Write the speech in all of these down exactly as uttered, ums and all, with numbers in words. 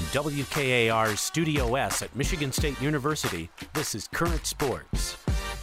From W K A R's Studio S at Michigan State University, this is Current Sports.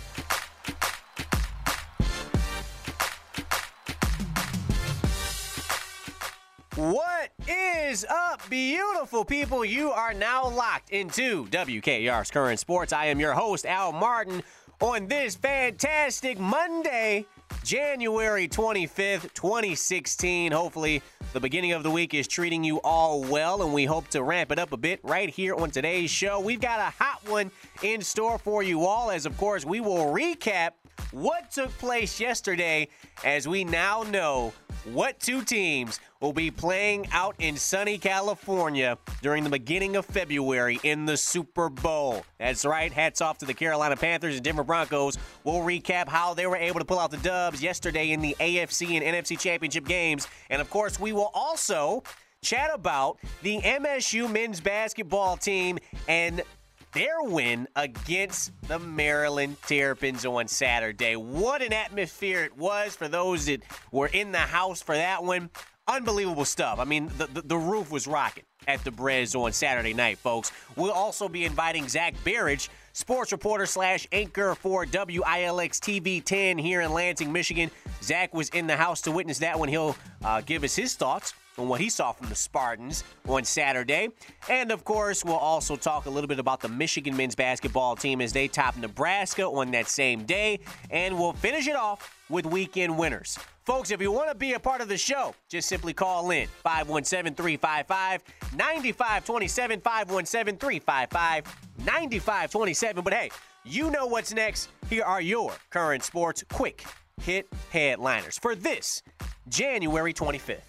What is up, beautiful people? You are now locked into W K A R's Current Sports. I am your host, Al Martin, on this fantastic Monday, January twenty-fifth, twenty sixteen. Hopefully, the beginning of the week is treating you all well, and we hope to ramp it up a bit right here on today's show. We've got a hot one in store for you all, as, of course, we will recap what took place yesterday, as we now know what two teams will be playing out in sunny California during the beginning of February in the Super Bowl. That's right. Hats off to the Carolina Panthers and Denver Broncos. We'll recap how they were able to pull out the dubs yesterday in the A F C and N F C championship games. And, of course, we will also chat about the M S U men's basketball team and their win against the Maryland Terrapins on Saturday. What an atmosphere it was for those that were in the house for that one. Unbelievable stuff. I mean, the, the, the roof was rocking at the Brez on Saturday night, folks. We'll also be inviting Zach Berridge, sports reporter slash anchor for W I L X T V ten here in Lansing, Michigan. Zach was in the house to witness that one. He'll uh, give us his thoughts on what he saw from the Spartans on Saturday. And, of course, we'll also talk a little bit about the Michigan men's basketball team as they top Nebraska on that same day. And we'll finish it off with weekend winners. Folks, if you want to be a part of the show, just simply call in five one seven, three five five, nine five two seven, five one seven, three five five, nine five two seven. But, hey, you know what's next. Here are your current sports quick hit headliners for this January twenty-fifth.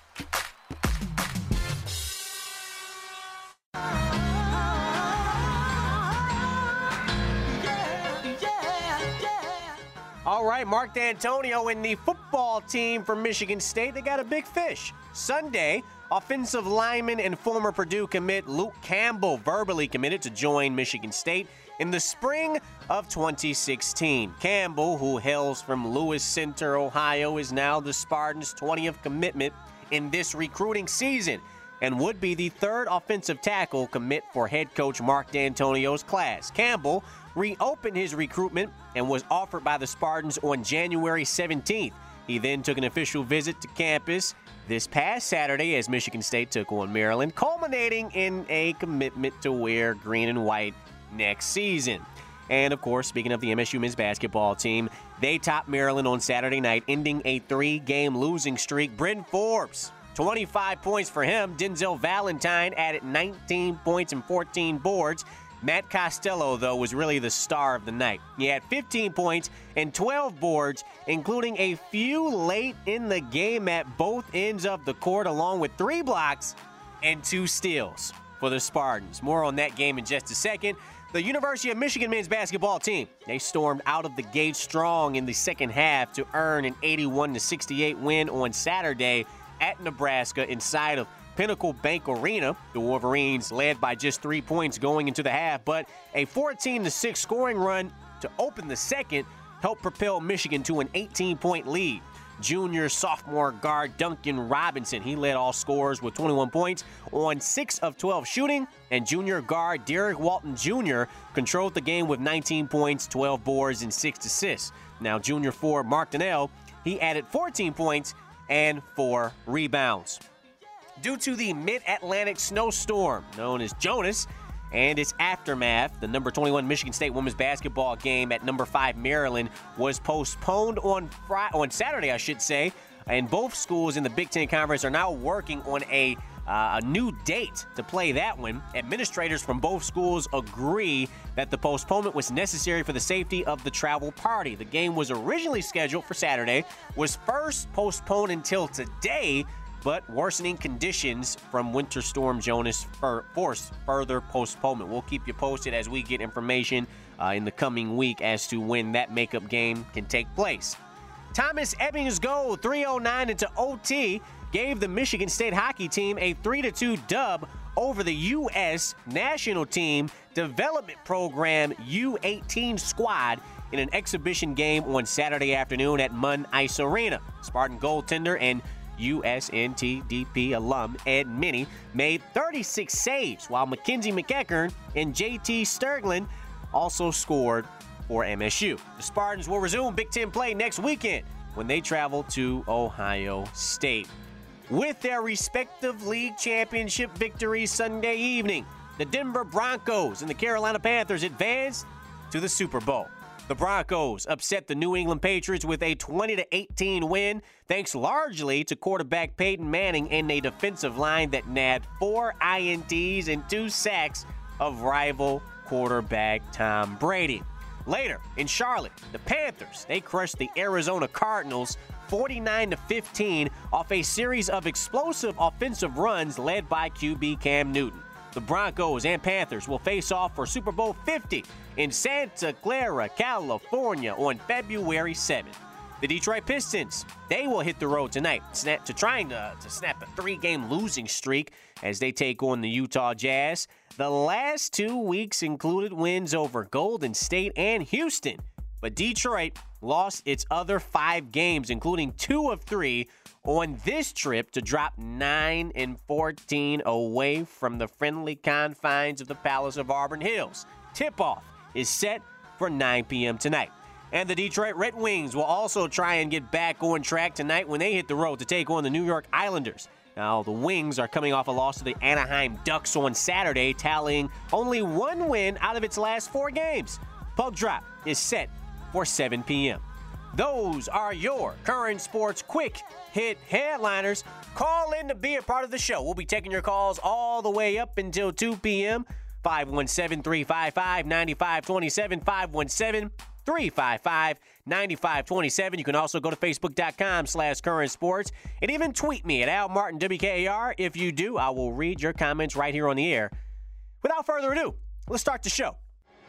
All right, Mark D'Antonio and the football team from Michigan State, they got a big fish. Sunday, offensive lineman and former Purdue commit Luke Campbell verbally committed to join Michigan State in the spring of twenty sixteen. Campbell, who hails from Lewis Center, Ohio, is now the Spartans' twentieth commitment in this recruiting season and would be the third offensive tackle commit for head coach Mark D'Antonio's class. Campbell reopened his recruitment and was offered by the Spartans on January seventeenth. He then took an official visit to campus this past Saturday as Michigan State took on Maryland, culminating in a commitment to wear green and white next season. And, of course, speaking of the M S U men's basketball team, they topped Maryland on Saturday night, ending a three-game losing streak. Bryn Forbes, twenty-five points for him. Denzel Valentine added nineteen points and fourteen boards. Matt Costello, though, was really the star of the night. He had fifteen points and twelve boards, including a few late in the game at both ends of the court, along with three blocks and two steals for the Spartans. More on that game in just a second. The University of Michigan men's basketball team, they stormed out of the gate strong in the second half to earn an eighty-one to sixty-eight win on Saturday at Nebraska inside of Pinnacle Bank Arena. The Wolverines led by just three points going into the half, but a fourteen to six scoring run to open the second helped propel Michigan to an eighteen-point lead. Junior sophomore guard Duncan Robinson, he led all scorers with twenty-one points on six of twelve shooting, and junior guard Derek Walton Junior controlled the game with nineteen points, twelve boards, and six assists. Now, junior forward Mark Donnell, he added fourteen points and four rebounds. Due to the mid-Atlantic snowstorm known as Jonas and its aftermath, the number twenty-one Michigan State women's basketball game at number five Maryland was postponed on Friday, on Saturday, I should say, and both schools in the Big Ten Conference are now working on a Uh, a new date to play that one. Administrators from both schools agree that the postponement was necessary for the safety of the travel party. The game was originally scheduled for Saturday, was first postponed until today, but worsening conditions from Winter Storm Jonas forced further postponement. We'll keep you posted as we get information uh, in the coming week as to when that makeup game can take place. Thomas Ebbings' goal, three oh nine into O T, gave the Michigan State hockey team a three to two dub over the U S national team development program U eighteen squad in an exhibition game on Saturday afternoon at Munn Ice Arena. Spartan goaltender and U S N T D P alum Ed Minnie made thirty-six saves, while Mackenzie McEachern and J T Sturglin also scored for M S U. The Spartans will resume Big Ten play next weekend when they travel to Ohio State. With their respective league championship victories Sunday evening, the Denver Broncos and the Carolina Panthers advanced to the Super Bowl. The Broncos upset the New England Patriots with a twenty to eighteen win, thanks largely to quarterback Peyton Manning and a defensive line that nabbed four I N Ts and two sacks of rival quarterback Tom Brady. Later, in Charlotte, the Panthers, they crushed the Arizona Cardinals forty-nine to fifteen off a series of explosive offensive runs led by Q B Cam Newton. The Broncos and Panthers will face off for Super Bowl fifty in Santa Clara, California on February seventh. The Detroit Pistons, they will hit the road tonight snap, to trying to, to snap a three-game losing streak as they take on the Utah Jazz. The last two weeks included wins over Golden State and Houston, but Detroit lost its other five games, including two of three, on this trip to drop nine and fourteen away from the friendly confines of the Palace of Auburn Hills. Tip-off is set for nine p.m. tonight. And the Detroit Red Wings will also try and get back on track tonight when they hit the road to take on the New York Islanders. Now, the Wings are coming off a loss to the Anaheim Ducks on Saturday, tallying only one win out of its last four games. Puck drop is set for seven p.m. Those are your current sports quick hit headliners. Call in to be a part of the show. We'll be taking your calls all the way up until two p.m. five one seven, three five five, nine five two seven, five one seven, three five five, nine five two seven. You can also go to facebook.com slash current sports and even tweet me at Al Martin W K A R. If you do, I will read your comments right here on the air. Without further ado, let's start the show.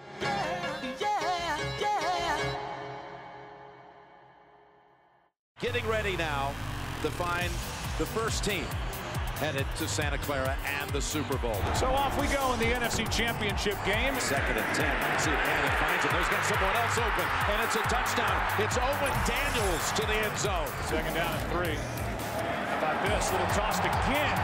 Getting ready now to find the first team headed to Santa Clara and the Super Bowl. So off we go in the N F C Championship game. Second and ten. See if Manning finds it. There's got someone else open, and it's a touchdown. It's Owen Daniels to the end zone. Second down and three. How about this? Little toss to Ginn.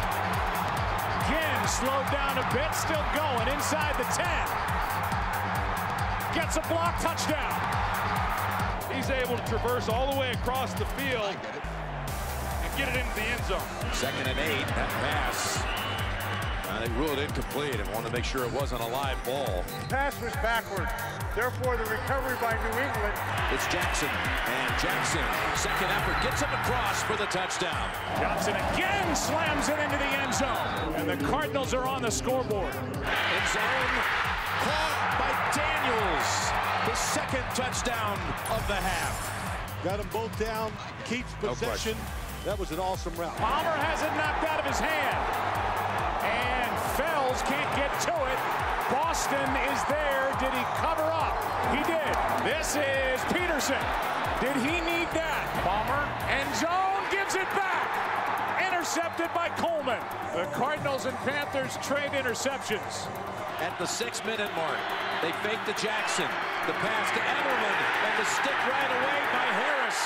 Ginn slowed down a bit, still going inside the ten. Gets a block, touchdown. He's able to traverse all the way across the field and get it into the end zone. Second and eight, that pass. Uh, they ruled incomplete and wanted to make sure it wasn't a live ball. Pass was backward. Therefore, the recovery by New England. It's Jackson, and Jackson, second effort, gets him across for the touchdown. Johnson again slams it into the end zone. And the Cardinals are on the scoreboard. End zone, caught by Daniels. The second touchdown of the half. Got them both down, keeps possession. No that was an awesome route. Palmer has it knocked out of his hand. And Fells can't get to it. Boston is there. Did he cover up? He did. This is Peterson. Did he need that? Palmer, end zone, gives it back. Intercepted by Coleman. The Cardinals and Panthers trade interceptions. At the six-minute mark, they fake to Jackson. The pass to Edelman, and the stick right away by Harris.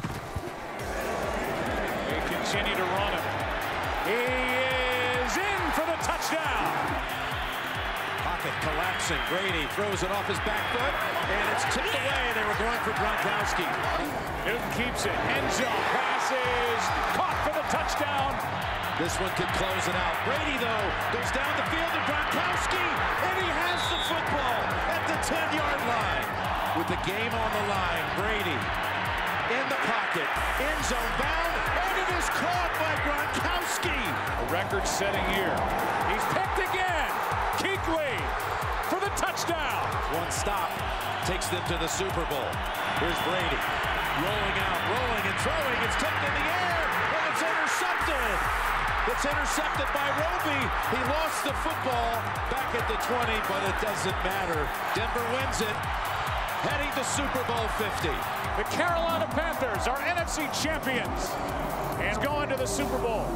They continue to run it. He is in for the touchdown. Pocket collapsing. Brady throws it off his back foot, and it's tipped away. They were going for Gronkowski. Newton keeps it. End zone passes. Caught for the touchdown. This one could close it out. Brady, though, goes down the field to Gronkowski, and he has the football at the ten-yard line. With the game on the line, Brady in the pocket, end zone bound, and it is caught by Gronkowski. A record-setting year. He's picked again. Kuechly for the touchdown. One stop takes them to the Super Bowl. Here's Brady rolling out, rolling and throwing. It's tipped in the air, and it's intercepted. It's intercepted by Roby. He lost the football back at the twenty, but it doesn't matter. Denver wins it, heading to Super Bowl fifty. The Carolina Panthers are N F C champions and going to the Super Bowl.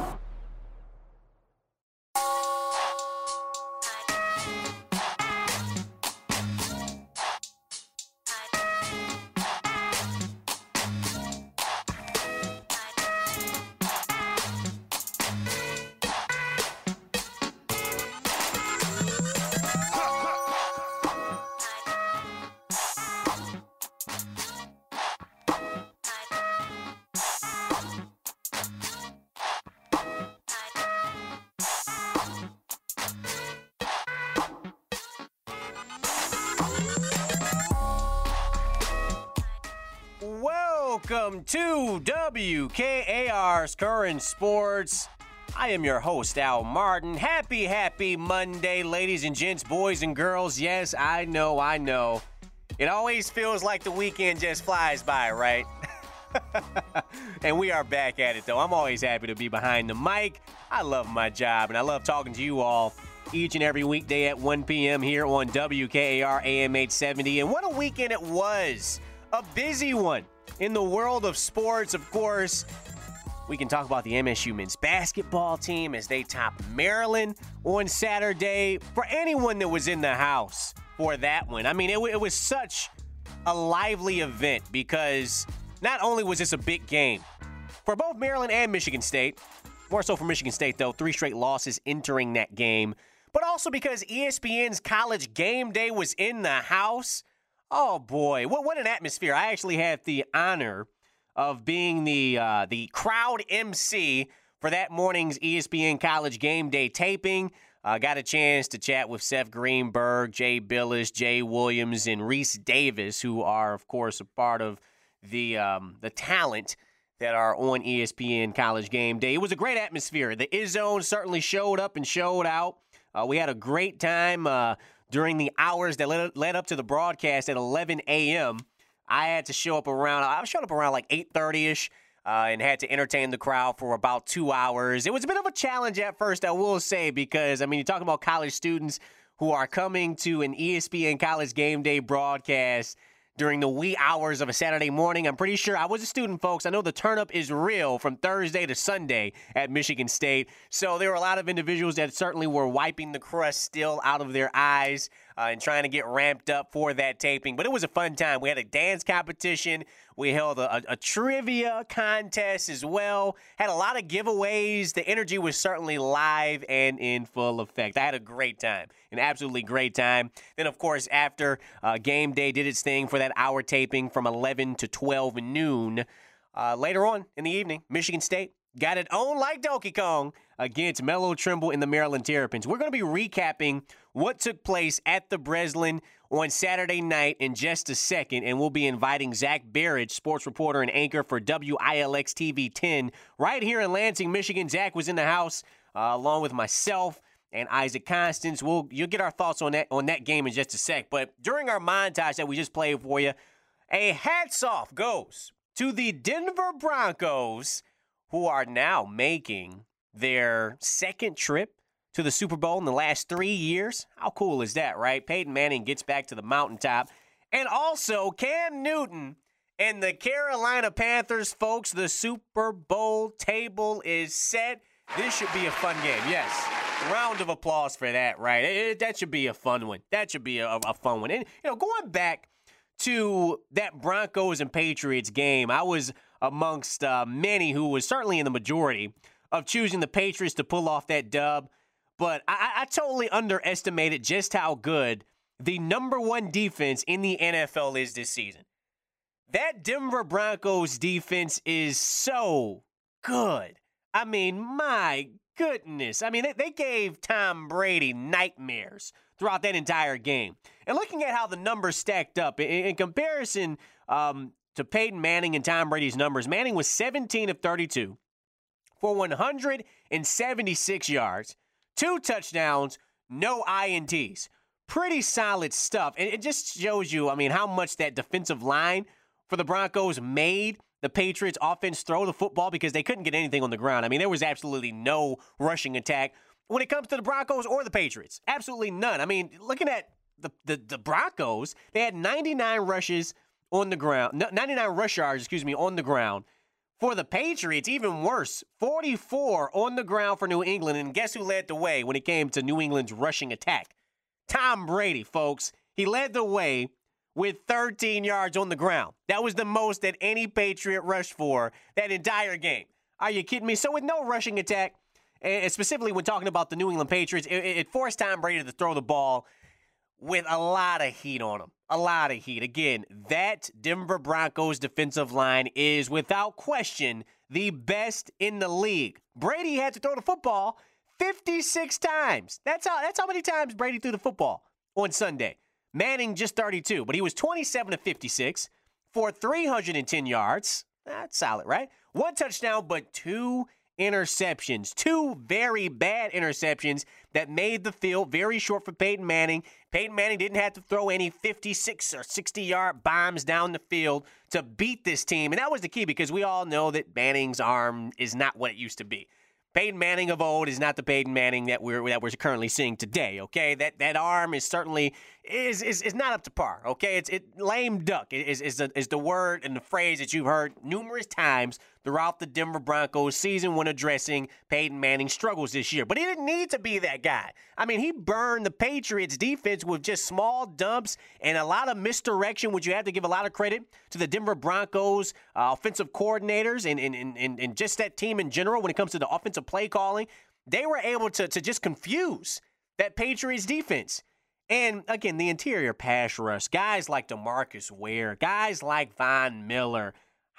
Welcome to W K A R's Current Sports. I am your host, Al Martin. Happy, happy Monday, ladies and gents, boys and girls. Yes, I know, I know. It always feels like the weekend just flies by, right? And we are back at it, though. I'm always happy to be behind the mic. I love my job, and I love talking to you all each and every weekday at one p.m. here on W K A R A M eight seventy. And what a weekend it was. A busy one in the world of sports, of course. We can talk about the M S U men's basketball team as they top Maryland on Saturday. For anyone that was in the house for that one, I mean, it, it was such a lively event because not only was this a big game for both Maryland and Michigan State, more so for Michigan State, though, three straight losses entering that game, but also because E S P N's College Game Day was in the house. Oh, boy, what, what an atmosphere. I actually had the honor of being the uh, the crowd M C for that morning's E S P N College Game Day taping. I uh, got a chance to chat with Seth Greenberg, Jay Billis, Jay Williams, and Reese Davis, who are, of course, a part of the um, the talent that are on E S P N College Game Day. It was a great atmosphere. The Izzone certainly showed up and showed out. Uh, we had a great time uh, during the hours that led, led up to the broadcast at eleven a.m. I had to show up around, I showed up around like eight thirty-ish uh, and had to entertain the crowd for about two hours. It was a bit of a challenge at first, I will say, because, I mean, you're talking about college students who are coming to an E S P N College Game Day broadcast during the wee hours of a Saturday morning. I'm pretty sure I was a student, folks. I know the turn-up is real from Thursday to Sunday at Michigan State. So there were a lot of individuals that certainly were wiping the crust still out of their eyes uh, and trying to get ramped up for that taping. But it was a fun time. We had a dance competition. We held a, a, a trivia contest as well. Had a lot of giveaways. The energy was certainly live and in full effect. I had a great time, an absolutely great time. Then, of course, after uh, Game Day did its thing for that hour taping from eleven to twelve noon, uh, later on in the evening, Michigan State got it on like Donkey Kong against Melo Trimble and the Maryland Terrapins. We're going to be recapping what took place at the Breslin on Saturday night in just a second, and we'll be inviting Zach Barrett, sports reporter and anchor for W I L X T V ten, right here in Lansing, Michigan. Zach was in the house uh, along with myself and Isaac Constance. We'll you'll get our thoughts on that on that game in just a sec. But during our montage that we just played for you, a hats off goes to the Denver Broncos, who are now making their second trip to the Super Bowl in the last three years. How cool is that, right? Peyton Manning gets back to the mountaintop. And also, Cam Newton and the Carolina Panthers, folks, the Super Bowl table is set. This should be a fun game, yes. Round of applause for that, right? It, it, that should be a fun one. That should be a, a fun one. And, you know, going back to that Broncos and Patriots game, I was amongst uh, many who was certainly in the majority of choosing the Patriots to pull off that dub. But I, I totally underestimated just how good the number one defense in the N F L is this season. That Denver Broncos defense is so good. I mean, my goodness. I mean, they, they gave Tom Brady nightmares throughout that entire game. And looking at how the numbers stacked up, in, in comparison um, to Peyton Manning and Tom Brady's numbers, Manning was seventeen of thirty-two for one hundred seventy-six yards, two touchdowns, no I N Ts. Pretty solid stuff. And it just shows you, I mean, how much that defensive line for the Broncos made the Patriots offense throw the football because they couldn't get anything on the ground. I mean, there was absolutely no rushing attack when it comes to the Broncos or the Patriots. Absolutely none. I mean, looking at the, the, the Broncos, they had ninety-nine rushes on the ground, ninety-nine rush yards, excuse me, on the ground. For the Patriots, even worse, forty-four on the ground for New England. And guess who led the way when it came to New England's rushing attack? Tom Brady, folks. He led the way with thirteen yards on the ground. That was the most that any Patriot rushed for that entire game. Are you kidding me? So with no rushing attack, and specifically when talking about the New England Patriots, it, it forced Tom Brady to throw the ball with a lot of heat on him. A lot of heat. Again, that Denver Broncos defensive line is without question the best in the league. Brady had to throw the football fifty-six times. That's how that's how many times Brady threw the football on Sunday. Manning just thirty-two, but he was twenty-seven of fifty-six for three hundred ten yards, That's solid, right? One touchdown, but two interceptions. Two very bad interceptions that made the field very short for Peyton Manning. Peyton Manning didn't have to throw any fifty-six or sixty-yard bombs down the field to beat this team. And that was the key because we all know that Manning's arm is not what it used to be. Peyton Manning of old is not the Peyton Manning that we're that we're currently seeing today. Okay, that that arm is certainly is is, is not up to par. Okay, it's it lame duck is is the, is the word and the phrase that you've heard numerous times throughout the Denver Broncos season when addressing Peyton Manning's struggles this year. But he didn't need to be that guy. I mean, he burned the Patriots defense with just small dumps and a lot of misdirection, which you have to give a lot of credit to the Denver Broncos uh, offensive coordinators and, and, and, and just that team in general when it comes to the offensive play calling. They were able to, to just confuse that Patriots defense. And, again, the interior pass rush, guys like DeMarcus Ware, guys like Von Miller,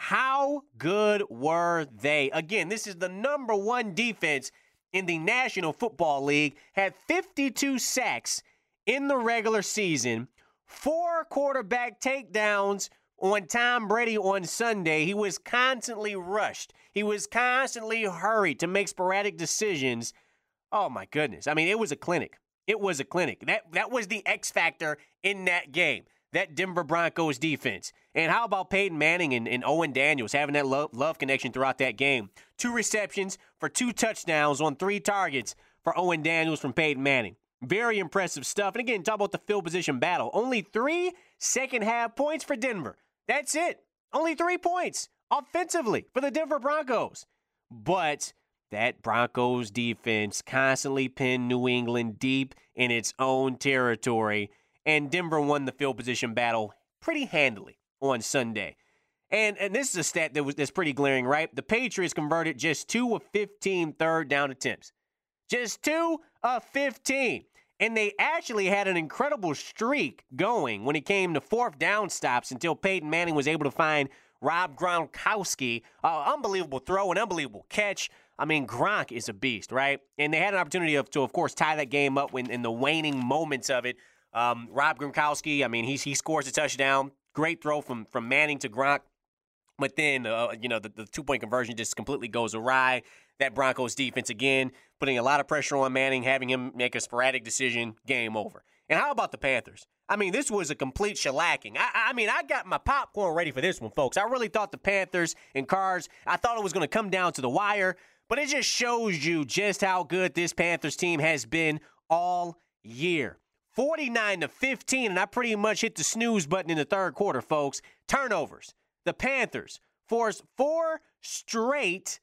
how good were they? Again, this is the number one defense in the National Football League, had fifty-two sacks in the regular season, four quarterback takedowns on Tom Brady on Sunday. He was constantly rushed. He was constantly hurried to make sporadic decisions. Oh, my goodness. I mean, it was a clinic. It was a clinic. That, that was the X factor in that game. That Denver Broncos defense. And how about Peyton Manning and, and Owen Daniels having that love, love connection throughout that game? Two receptions for two touchdowns on three targets for Owen Daniels from Peyton Manning. Very impressive stuff. And again, talk about the field position battle. Only three second half points for Denver. That's it. Only three points offensively for the Denver Broncos. But that Broncos defense constantly pinned New England deep in its own territory. And Denver won the field position battle pretty handily on Sunday. And and this is a stat that was that's pretty glaring, right? The Patriots converted just two of fifteen third down attempts. Just two of fifteen. And they actually had an incredible streak going when it came to fourth down stops until Peyton Manning was able to find Rob Gronkowski. Uh, unbelievable throw, an unbelievable catch. I mean, Gronk is a beast, right? And they had an opportunity of, to, of course, tie that game up when, in the waning moments of it. Um, Rob Gronkowski, I mean, he, he scores a touchdown. Great throw from, from Manning to Gronk. But then, uh, you know, the, the two-point conversion just completely goes awry. That Broncos defense, again, putting a lot of pressure on Manning, having him make a sporadic decision, game over. And how about the Panthers? I mean, this was a complete shellacking. I, I mean, I got my popcorn ready for this one, folks. I really thought the Panthers and Cards, I thought it was going to come down to the wire. But it just shows you just how good this Panthers team has been all year. forty-nine to fifteen, and I pretty much hit the snooze button in the third quarter, folks. Turnovers. The Panthers forced four straight.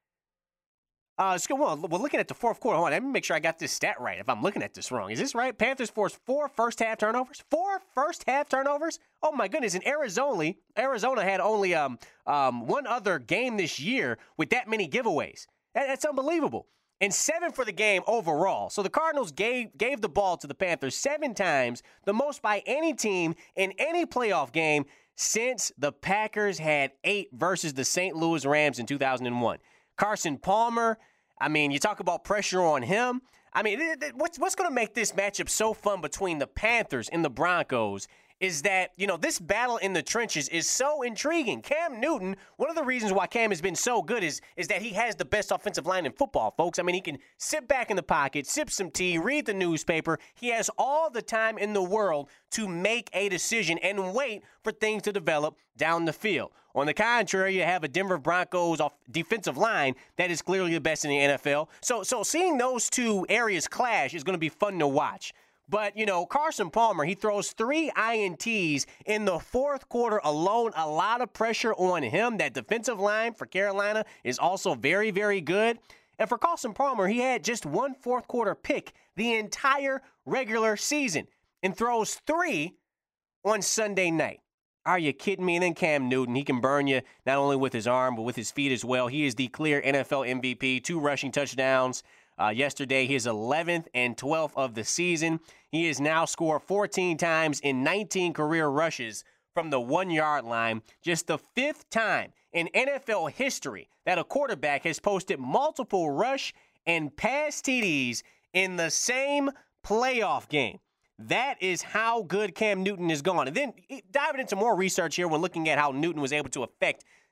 Uh, well, we're looking at the fourth quarter. Hold on, let me make sure I got this stat right. If I'm looking at this wrong, is this right? Panthers forced four first-half turnovers. Four first-half turnovers. Oh my goodness! In Arizona, Arizona had only um um one other game this year with that many giveaways. That, that's unbelievable. And seven for the game overall. So the Cardinals gave gave the ball to the Panthers seven times, the most by any team in any playoff game since the Packers had eight versus the Saint Louis Rams in two thousand one. Carson Palmer, I mean, you talk about pressure on him. I mean, what's what's going to make this matchup so fun between the Panthers and the Broncos is that, you know, this battle in the trenches is so intriguing. Cam Newton, one of the reasons why Cam has been so good is, is that he has the best offensive line in football, folks. I mean, he can sit back in the pocket, sip some tea, read the newspaper. He has all the time in the world to make a decision and wait for things to develop down the field. On the contrary, you have a Denver Broncos defensive line that is clearly the best in the N F L. So, so seeing those two areas clash is going to be fun to watch. But, you know, Carson Palmer, he throws three I N Ts in the fourth quarter alone. A lot of pressure on him. That defensive line for Carolina is also very, very good. And for Carson Palmer, he had just one fourth quarter pick the entire regular season and throws three on Sunday night. Are you kidding me? And then Cam Newton, he can burn you not only with his arm, but with his feet as well. He is the clear N F L M V P, two rushing touchdowns. Uh, yesterday, his eleventh and twelfth of the season. He has now scored fourteen times in nineteen career rushes from the one-yard line. Just the fifth time in N F L history that a quarterback has posted multiple rush and pass T Ds in the same playoff game. That is how good Cam Newton is gone. And then diving into more research here when looking at how Newton was able to affect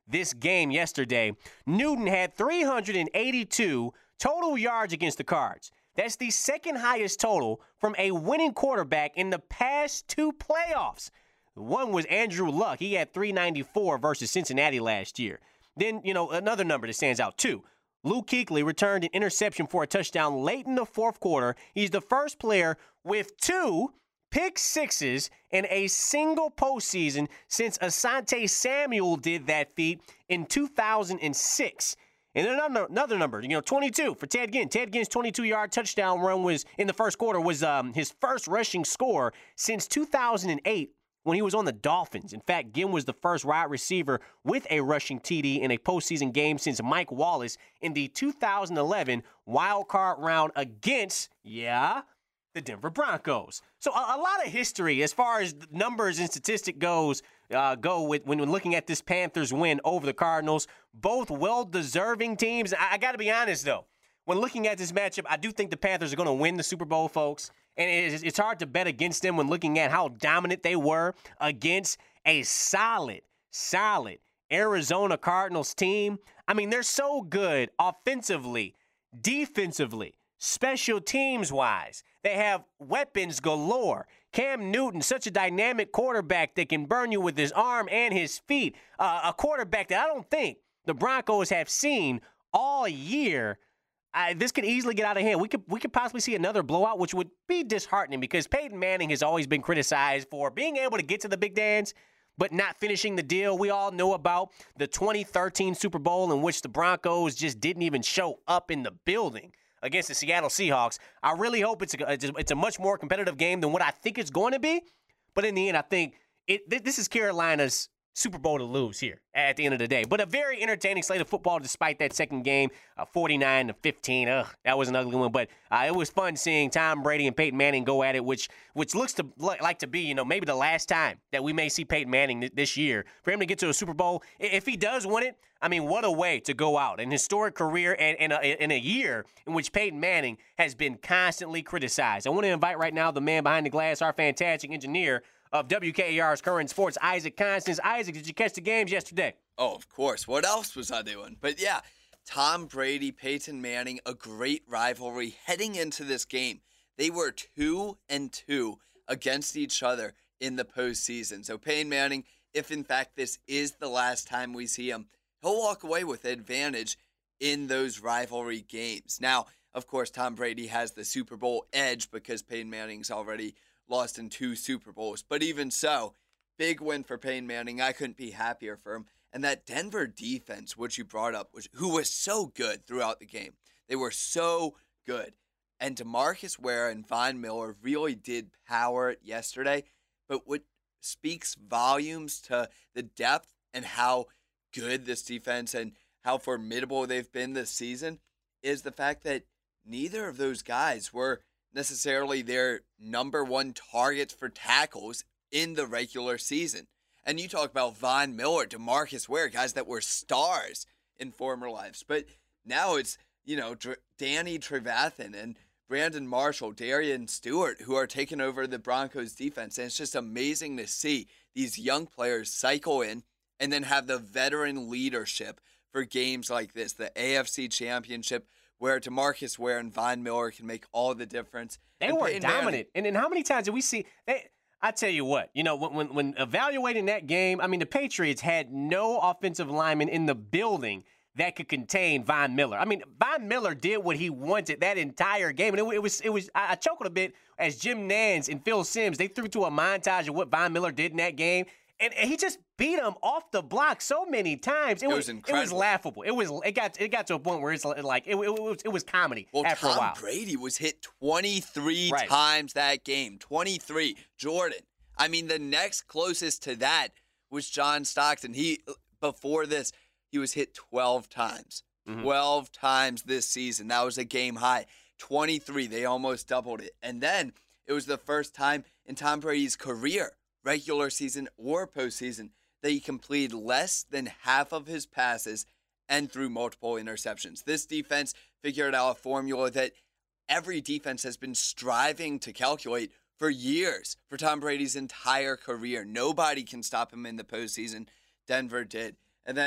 this game yesterday. Newton had three hundred eighty-two total yards against the Cards. That's the second highest total from a winning quarterback in the past two playoffs. One was Andrew Luck. He had three ninety-four versus Cincinnati last year. Then, you know, another number that stands out, too. Luke Kuechly returned an interception for a touchdown late in the fourth quarter. He's the first player with two pick sixes in a single postseason since Asante Samuel did that feat in two thousand six. And another, another number, you know, twenty-two for Ted Ginn. Ted Ginn's twenty-two-yard touchdown run was in the first quarter was um, his first rushing score since two thousand eight when he was on the Dolphins. In fact, Ginn was the first wide receiver with a rushing T D in a postseason game since Mike Wallace in the two thousand eleven wild card round against, yeah, the Denver Broncos. So a, a lot of history as far as numbers and statistic goes uh, go with when we're looking at this Panthers win over the Cardinals. Both well-deserving teams. I, I got to be honest, though. When looking at this matchup, I do think the Panthers are going to win the Super Bowl, folks. And it is, it's hard to bet against them when looking at how dominant they were against a solid, solid Arizona Cardinals team. I mean, they're so good offensively, defensively, special teams-wise. They have weapons galore. Cam Newton, such a dynamic quarterback that can burn you with his arm and his feet. Uh, a quarterback that I don't think the Broncos have seen all year. Uh, this could easily get out of hand. We could we could possibly see another blowout, which would be disheartening because Peyton Manning has always been criticized for being able to get to the big dance but not finishing the deal. We all know about the twenty thirteen Super Bowl in which the Broncos just didn't even show up in the building against the Seattle Seahawks. I really hope it's a, it's a much more competitive game than what I think it's going to be. But in the end, I think it, this is Carolina's Super Bowl to lose here at the end of the day. But a very entertaining slate of football despite that second game, uh, forty-nine to fifteen. Ugh, that was an ugly one. But uh, it was fun seeing Tom Brady and Peyton Manning go at it, which which looks to like to be, you know, maybe the last time that we may see Peyton Manning th- this year. For him to get to a Super Bowl, if he does win it, I mean, what a way to go out. An historic career and, and a, in a year in which Peyton Manning has been constantly criticized. I want to invite right now the man behind the glass, our fantastic engineer of W K A R's Current Sports, Isaac Constance. Isaac, did you catch the games yesterday? Oh, of course. What else was I doing? But yeah, Tom Brady, Peyton Manning, a great rivalry heading into this game. They were two and two against each other in the postseason. So Peyton Manning, if in fact this is the last time we see him, he'll walk away with advantage in those rivalry games. Now, of course, Tom Brady has the Super Bowl edge because Peyton Manning's already lost in two Super Bowls. But even so, big win for Peyton Manning. I couldn't be happier for him. And that Denver defense, which you brought up, which, who was so good throughout the game. They were so good. And DeMarcus Ware and Von Miller really did power it yesterday. But what speaks volumes to the depth and how good this defense and how formidable they've been this season is the fact that neither of those guys were necessarily their number one targets for tackles in the regular season. And you talk about Von Miller, DeMarcus Ware, guys that were stars in former lives. But now it's, you know, Dr- Danny Trevathan and Brandon Marshall, Darian Stewart, who are taking over the Broncos defense. And it's just amazing to see these young players cycle in and then have the veteran leadership for games like this, the A F C Championship, where DeMarcus Ware and Von Miller can make all the difference. They and were Peyton dominant. Manning, and then how many times did we see they, I tell you what, you know, when, when evaluating that game, I mean, the Patriots had no offensive lineman in the building that could contain Von Miller. I mean, Von Miller did what he wanted that entire game. And it, it was, it was. I, I chuckled a bit as Jim Nantz and Phil Simms, they threw to a montage of what Von Miller did in that game. And, and he just beat him off the block so many times. It, it was, was incredible. It was laughable. It was. It got. It got to a point where it's like it, it was. It was comedy well, after Tom a while. Brady was hit twenty-three right. times that game. twenty-three. Jordan. I mean, the next closest to that was John Stockton. He before this, he was hit twelve times. Mm-hmm. twelve times this season. That was a game high. twenty-three. They almost doubled it. And then it was the first time in Tom Brady's career, regular season or postseason, that he completed less than half of his passes and threw multiple interceptions. This defense figured out a formula that every defense has been striving to calculate for years, for Tom Brady's entire career. Nobody can stop him in the postseason. Denver did. And then,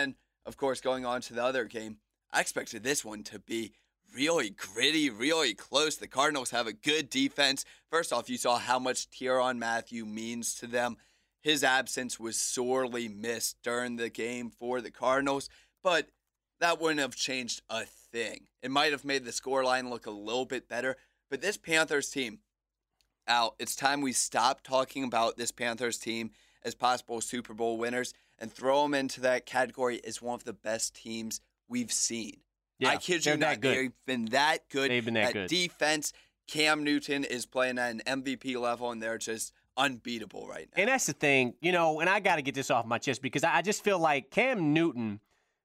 of course, going on to the other game, I expected this one to be really gritty, really close. The Cardinals have a good defense. First off, you saw how much Tyrann Mathieu means to them. His absence was sorely missed during the game for the Cardinals, but that wouldn't have changed a thing. It might have made the scoreline look a little bit better, but this Panthers team, Al, it's time we stop talking about this Panthers team as possible Super Bowl winners and throw them into that category as one of the best teams we've seen. Yeah, I kid you not, they've been that good. They've been that at good. Defense. Cam Newton is playing at an M V P level, and they're just unbeatable right now. And that's the thing, you know, and I got to get this off my chest because I just feel like Cam Newton,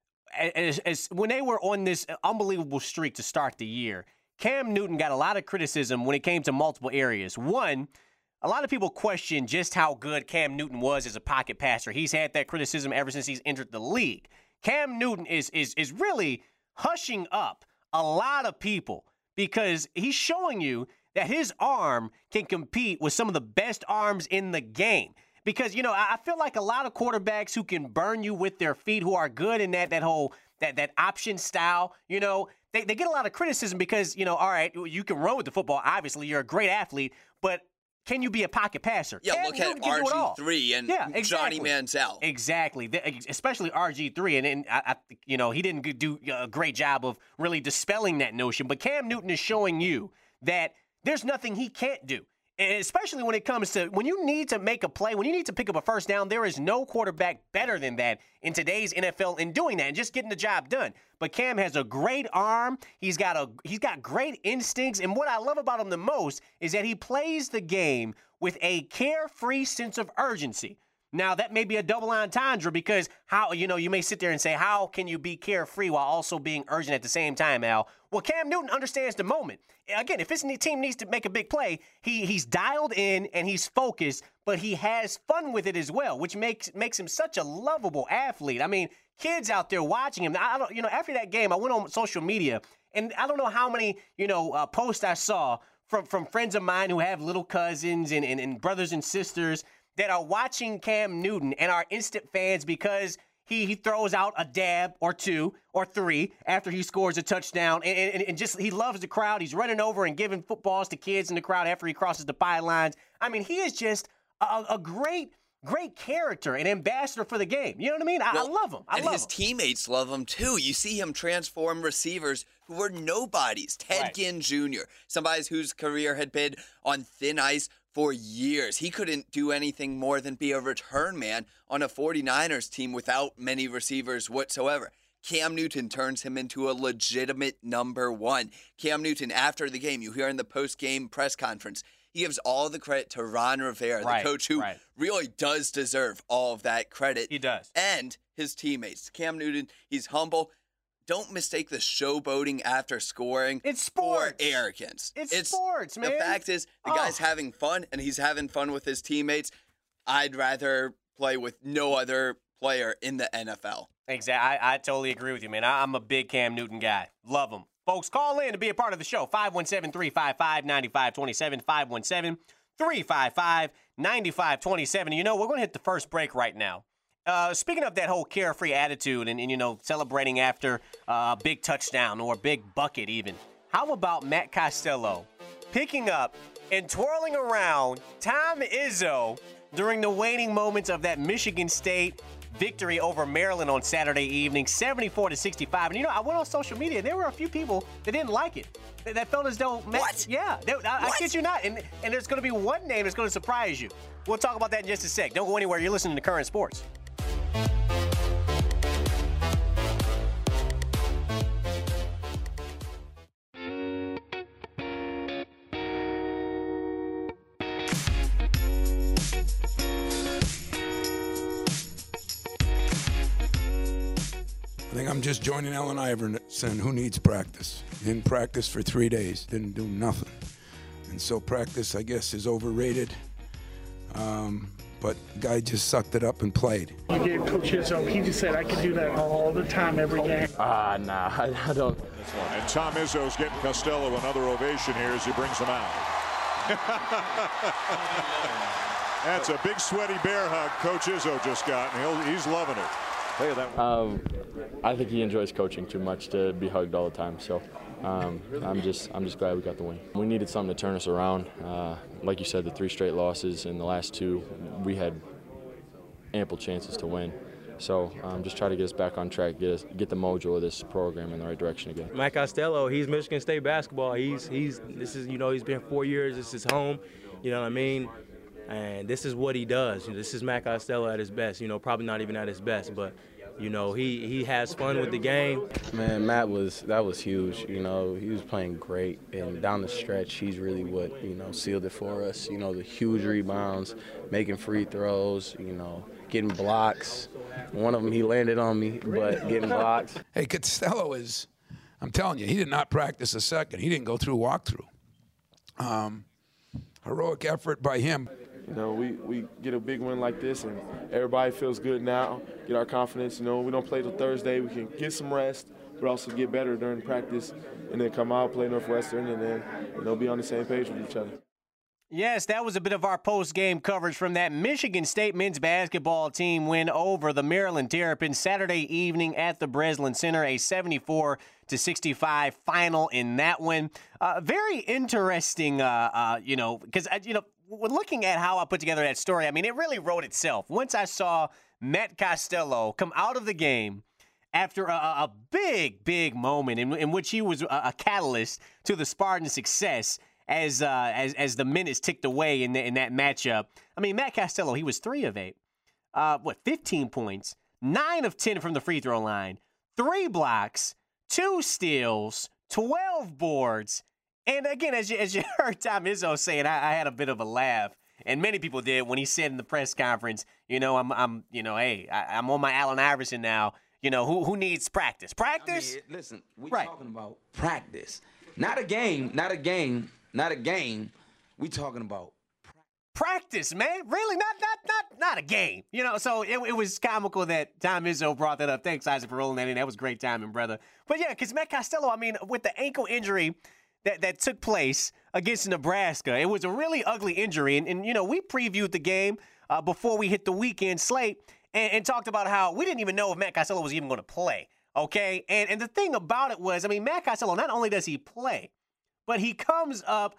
as, as when they were on this unbelievable streak to start the year, Cam Newton got a lot of criticism when it came to multiple areas. One, a lot of people question just how good Cam Newton was as a pocket passer. He's had that criticism ever since he's entered the league. Cam Newton is is is really hushing up a lot of people because he's showing you that his arm can compete with some of the best arms in the game. Because, you know, I feel like a lot of quarterbacks who can burn you with their feet, who are good in that that whole that that option style, you know, they, they get a lot of criticism because, you know, all right, you can run with the football. Obviously, you're a great athlete, but can you be a pocket passer? Yeah, Cam look Newton at can do it all. R G three and yeah, exactly. Johnny Manziel. Exactly, especially R G three. And, and I, I, you know, he didn't do a great job of really dispelling that notion. But Cam Newton is showing you that there's nothing he can't do. And especially when it comes to when you need to make a play, when you need to pick up a first down, there is no quarterback better than that in today's N F L in doing that and just getting the job done. But Cam has a great arm. He's got a he's got great instincts. And what I love about him the most is that he plays the game with a carefree sense of urgency. Now, that may be a double entendre because how, you know, you may sit there and say, how can you be carefree while also being urgent at the same time, Al? Well, Cam Newton understands the moment. Again, if his team needs to make a big play, he he's dialed in and he's focused, but he has fun with it as well, which makes makes him such a lovable athlete. I mean, kids out there watching him. I don't, you know, after that game, I went on social media, and I don't know how many, you know, uh, posts I saw from, from friends of mine who have little cousins and, and, and brothers and sisters that are watching Cam Newton and are instant fans because he, he throws out a dab or two or three after he scores a touchdown. And, and, and just he loves the crowd. He's running over and giving footballs to kids in the crowd after he crosses the pylons. I mean, he is just a, a great, great character, an ambassador for the game. You know what I mean? I, well, I love him. I and love his him. teammates love him, too. You see him transform receivers who were nobodies. Ted Right. Ginn Junior, somebody whose career had been on thin ice for years. He couldn't do anything more than be a return man on a 49ers team without many receivers whatsoever. Cam Newton turns him into a legitimate number one. Cam Newton, after the game, you hear in the post-game press conference, he gives all the credit to Ron Rivera, Right, the coach who right. really does deserve all of that credit. He does. And his teammates. Cam Newton, he's humble. Don't mistake the showboating after scoring It's sports. for arrogance. It's sports, man. The fact is, the Oh. guy's having fun, and he's having fun with his teammates. I'd rather play with no other player in the N F L. Exactly. I, I totally agree with you, man. I, I'm a big Cam Newton guy. Love him. Folks, call in to be a part of the show. five one seven, three five five, nine five two seven, five one seven, three five five, nine five two seven. You know, we're going to hit the first break right now. Uh, speaking of that whole carefree attitude and, and you know, celebrating after uh, a big touchdown or a big bucket even, how about Matt Costello picking up and twirling around Tom Izzo during the waning moments of that Michigan State victory over Maryland on Saturday evening, seventy-four to sixty-five. And, you know, I went on social media. There were a few people that didn't like it. That, that felt as though Matt, What? Yeah. They, I, I kid you not. And, and there's going to be one name that's going to surprise you. We'll talk about that in just a sec. Don't go anywhere. You're listening to Current Sports. I think I'm just joining Allen Iverson, who needs practice. Didn't practice for three days, didn't do nothing. And so practice, I guess, is overrated. Um, but the guy just sucked it up and played. You gave Coach Izzo, he just said I could do that all the time, every game. Ah, uh, nah, I, I don't. And Tom Izzo's getting Costello another ovation here as he brings him out. That's a big sweaty bear hug Coach Izzo just got, and he'll, he's loving it. Play that one. Um, I think he enjoys coaching too much to be hugged all the time. So um, I'm just I'm just glad we got the win. We needed something to turn us around. Uh, like you said, the three straight losses and the last two, we had ample chances to win. So um, just try to get us back on track, get us get the mojo of this program in the right direction again. Matt Costello, he's Michigan State basketball. He's he's this is you know he's been four years. This is home. You know what I mean? And this is what he does. This is Matt Costello at his best. You know, probably not even at his best, but you know he he has fun with the game. Man, Matt was that was huge. You know, he was playing great, and down the stretch, he's really what you know sealed it for us. You know, the huge rebounds, making free throws. You know, getting blocks. One of them he landed on me, but getting blocks. Hey, Costello is, I'm telling you, he did not practice a second. He didn't go through walkthrough. Um, heroic effort by him. You know, we, we get a big win like this, and everybody feels good now, get our confidence. You know, we don't play till Thursday. We can get some rest, but also get better during practice, and then come out, play Northwestern, and then, you know, be on the same page with each other. Yes, that was a bit of our post-game coverage from that Michigan State men's basketball team win over the Maryland Terrapins Saturday evening at the Breslin Center, a seventy-four to sixty-five final in that one. Uh, very interesting, uh, uh, you know, because, uh, you know, when looking at how I put together that story, I mean, it really wrote itself. Once I saw Matt Costello come out of the game after a, a big, big moment in, in which he was a, a catalyst to the Spartans' success, As uh, as as the minutes ticked away in the, in that matchup. I mean, Matt Costello, he was three of eight. Uh, what, fifteen points, nine of ten from the free throw line, three blocks, two steals, twelve boards. And again, as you, as you heard Tom Izzo saying, I, I had a bit of a laugh, and many people did when he said in the press conference, you know, I'm I'm you know, hey, I, I'm on my Allen Iverson now. You know, who who needs practice? Practice? I mean, listen, we're right. talking about practice, not a game, not a game. Not a game. We talking about practice, man. Really, not not not not a game. You know, so it, it was comical that Tom Izzo brought that up. Thanks, Isaac, for rolling that in. That was great timing, brother. But yeah, because Matt Costello, I mean, with the ankle injury that that took place against Nebraska, it was a really ugly injury. And, and you know, we previewed the game uh, before we hit the weekend slate and, and talked about how we didn't even know if Matt Costello was even going to play. Okay, and and the thing about it was, I mean, Matt Costello, not only does he play, but he comes up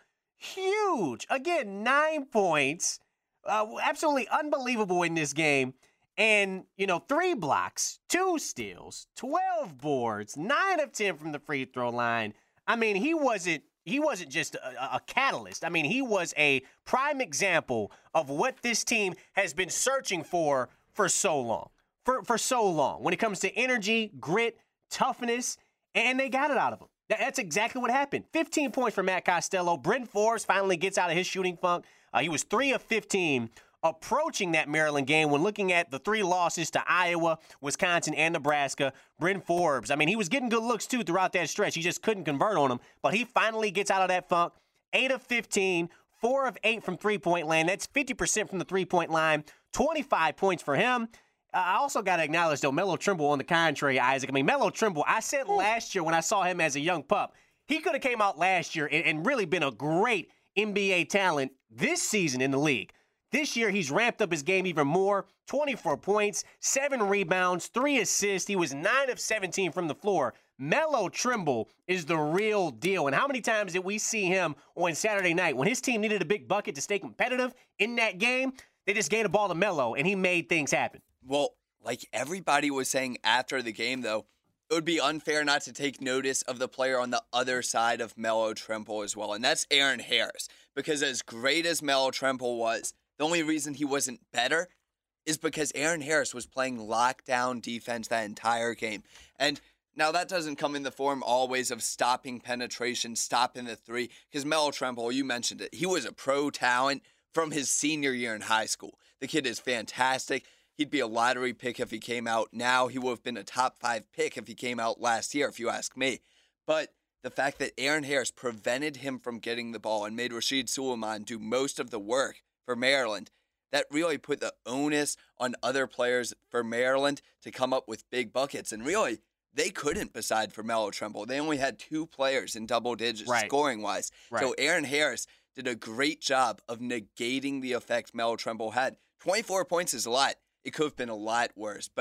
huge. Again, nine points. Uh, absolutely unbelievable in this game. And, you know, three blocks, two steals, twelve boards, nine of ten from the free throw line. I mean, he wasn't he wasn't just a, a catalyst. I mean, he was a prime example of what this team has been searching for for so long. For, for so long. When it comes to energy, grit, toughness, and they got it out of him. That's exactly what happened. fifteen points for Matt Costello. Bryn Forbes finally gets out of his shooting funk. Uh, he was three of fifteen approaching that Maryland game when looking at the three losses to Iowa, Wisconsin, and Nebraska. Bryn Forbes, I mean, he was getting good looks, too, throughout that stretch. He just couldn't convert on them. But he finally gets out of that funk. eight of fifteen, four of eight from three-point land. That's fifty percent from the three-point line. twenty-five points for him. I also got to acknowledge, though, Melo Trimble on the contrary, Isaac. I mean, Melo Trimble, I said last year when I saw him as a young pup, he could have came out last year and, and really been a great N B A talent this season in the league. This year, he's ramped up his game even more. twenty-four points, seven rebounds, three assists. He was nine of seventeen from the floor. Melo Trimble is the real deal. And how many times did we see him on Saturday night when his team needed a big bucket to stay competitive in that game? They just gave the ball to Melo, and he made things happen. Well, like everybody was saying after the game, though, it would be unfair not to take notice of the player on the other side of Melo Trimble as well, and that's Aaron Harris. Because as great as Melo Trimble was, the only reason he wasn't better is because Aaron Harris was playing lockdown defense that entire game. And now that doesn't come in the form always of stopping penetration, stopping the three, because Melo Trimble, you mentioned it, he was a pro talent from his senior year in high school. The kid is fantastic. He'd be a lottery pick if he came out now. He would have been a top five pick if he came out last year, if you ask me. But the fact that Aaron Harris prevented him from getting the ball and made Rasheed Suleiman do most of the work for Maryland, that really put the onus on other players for Maryland to come up with big buckets. And really, they couldn't beside for Melo Trimble. They only had two players in double digits right. scoring-wise. Right. So Aaron Harris did a great job of negating the effect Melo Trimble had. twenty-four points is a lot. It could have been a lot worse. But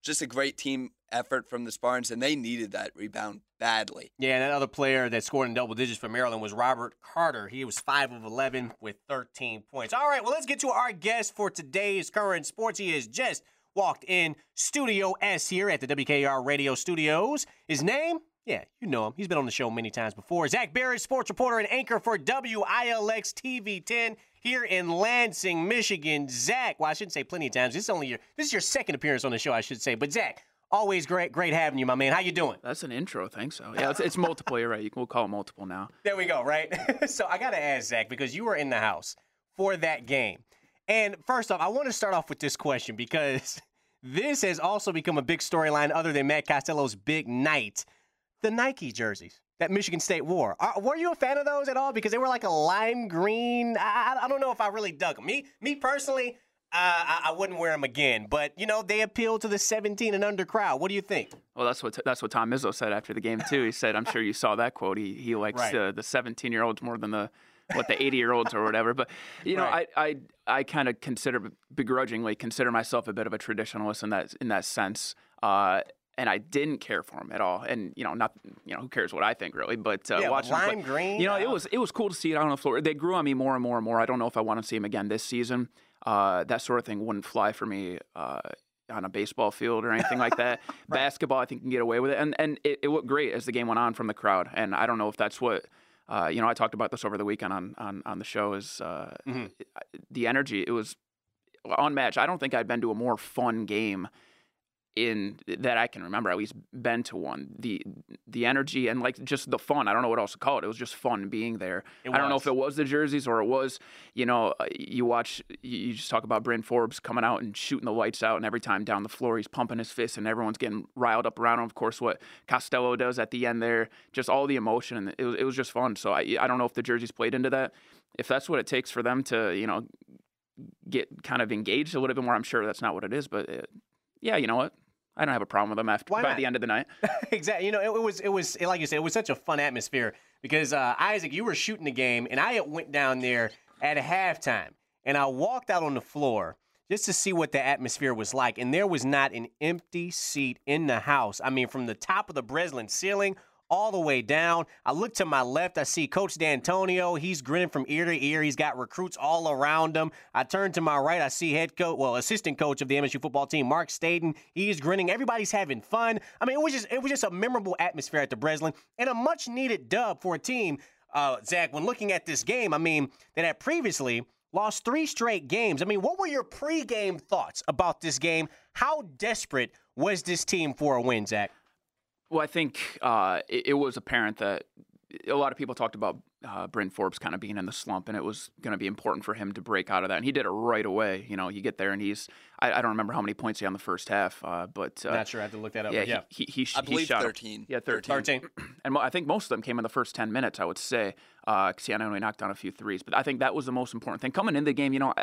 just a great team effort from the Spartans, and they needed that rebound badly. Yeah, and that other player that scored in double digits for Maryland was Robert Carter. He was five of eleven with thirteen points. All right, well, let's get to our guest for today's Current Sports. He has just walked in Studio S here at the W K R Radio Studios. His name? Yeah, you know him. He's been on the show many times before. Zach Barrett, sports reporter and anchor for W I L X T V ten here in Lansing, Michigan. Zach, well, I shouldn't say plenty of times. This is only your this is your second appearance on the show, I should say. But Zach, always great, great having you, my man. How you doing? That's an intro. I think so. Yeah, it's, it's multiple. You're right. You can, we'll call it multiple now. There we go. Right. So I got to ask Zach, because you were in the house for that game, and first off, I want to start off with this question because this has also become a big storyline other than Matt Costello's big night. The Nike jerseys that Michigan State wore. Are, were you a fan of those at all? Because they were like a lime green. I, I don't know if I really dug them. Me, me personally, uh, I, I wouldn't wear them again. But, you know, they appeal to the seventeen and under crowd. What do you think? Well, that's what that's what Tom Izzo said after the game, too. He said, I'm sure you saw that quote. He, he likes right. uh, the seventeen-year-olds more than the what the eighty-year-olds or whatever. But, you know, right. I I, I kind of consider, begrudgingly, consider myself a bit of a traditionalist in that in that sense. Uh And I didn't care for him at all, and you know, not you know, who cares what I think really? But uh, yeah, watching lime him play, green, you know, uh, it was it was cool to see it out on the floor. They grew on me more and more and more. I don't know if I want to see him again this season. Uh, that sort of thing wouldn't fly for me uh, on a baseball field or anything like that. Right. Basketball, I think, can get away with it, and and it, it looked great as the game went on from the crowd. And I don't know if that's what. Uh, you know, I talked about this over the weekend on on, on the show. Is uh, mm-hmm. the energy? It was unmatched. I don't think I'd been to a more fun game in that I can remember, at least been to one. The the energy and like just the fun. I don't know what else to call it. It was just fun being there. I don't know if it was the jerseys or it was, you know, you watch, you just talk about Bryn Forbes coming out and shooting the lights out, and every time down the floor he's pumping his fist and everyone's getting riled up around him. Of course, what Costello does at the end there, just all the emotion, and it was, it was just fun. So I I don't know if the jerseys played into that. If that's what it takes for them to, you know, get kind of engaged a little bit more, I'm sure that's not what it is. But it, yeah, you know what? I don't have a problem with them after Why by not? the end of the night. Exactly. You know, it, it was it was like you said, it was such a fun atmosphere because uh, Isaac, you were shooting the game, and I went down there at halftime, and I walked out on the floor just to see what the atmosphere was like, and there was not an empty seat in the house. I mean, from the top of the Breslin ceiling all the way down. I look to my left. I see Coach D'Antonio. He's grinning from ear to ear. He's got recruits all around him. I turn to my right. I see head coach, well, assistant coach of the M S U football team, Mark Staden. He's grinning. Everybody's having fun. I mean, it was just it was just a memorable atmosphere at the Breslin and a much-needed dub for a team, uh, Zach, when looking at this game, I mean, that had previously lost three straight games. I mean, what were your pregame thoughts about this game? How desperate was this team for a win, Zach? Well, I think uh, it, it was apparent that a lot of people talked about uh, Bryn Forbes kind of being in the slump, and it was going to be important for him to break out of that. And he did it right away. You know, you get there, and he's I, I don't remember how many points he had in the first half, uh, but uh, not sure. I have to look that up. Yeah, yeah. He, he, he, I believe he shot thirteen. Him. Yeah, thirteen. thirteen. And I think most of them came in the first ten minutes. I would say because he only knocked down a few threes, but I think that was the most important thing coming into the game. You know. I,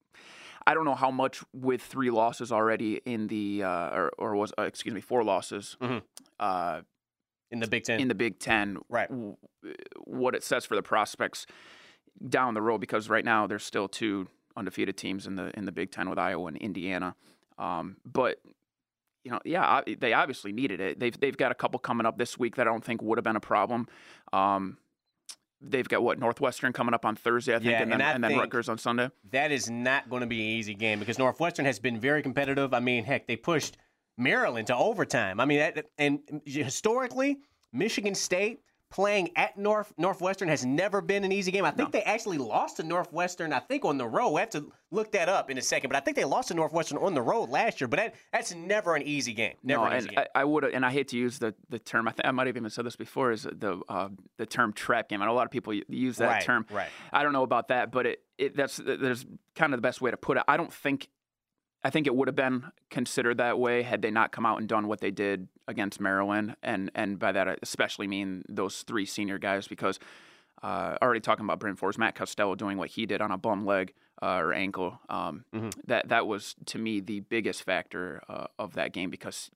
I don't know how much with three losses already in the uh, or, or was uh, excuse me four losses mm-hmm. uh, in the Big Ten. In the Big Ten, right? W- what it says for the prospects down the road, because right now there's still two undefeated teams in the in the Big Ten with Iowa and Indiana. Um, but you know, yeah, they obviously needed it. They've they've got a couple coming up this week that I don't think would have been a problem. Um, They've got, what, Northwestern coming up on Thursday, I think, yeah, and, then, and, and then Rutgers on Sunday. That is not going to be an easy game because Northwestern has been very competitive. I mean, heck, they pushed Maryland to overtime. I mean, that, and historically, Michigan State playing at North Northwestern has never been an easy game. I think no. they actually lost to Northwestern, I think, on the road. We have to look that up in a second. But I think they lost to Northwestern on the road last year. But that, that's never an easy game. Never no, an easy and game. I, I would, and I hate to use the, the term. I think I might have even said this before. Is the uh, the term trap game? I know a lot of people use that right, term. Right. I don't know about that, but it, it that's there's kind of the best way to put it. I don't think. I think it would have been considered that way had they not come out and done what they did against Maryland, and and by that I especially mean those three senior guys, because uh, already talking about Bryn Forbes, Matt Costello doing what he did on a bum leg uh, or ankle, um, mm-hmm. that that was to me the biggest factor uh, of that game, because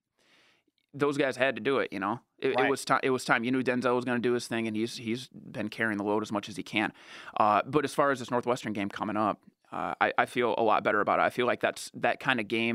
those guys had to do it. You know, it, right. it was time. It was time. You knew Denzel was going to do his thing, and he's he's been carrying the load as much as he can. Uh, but as far as this Northwestern game coming up. Uh, I, I feel a lot better about it. I feel like that's that kind of game.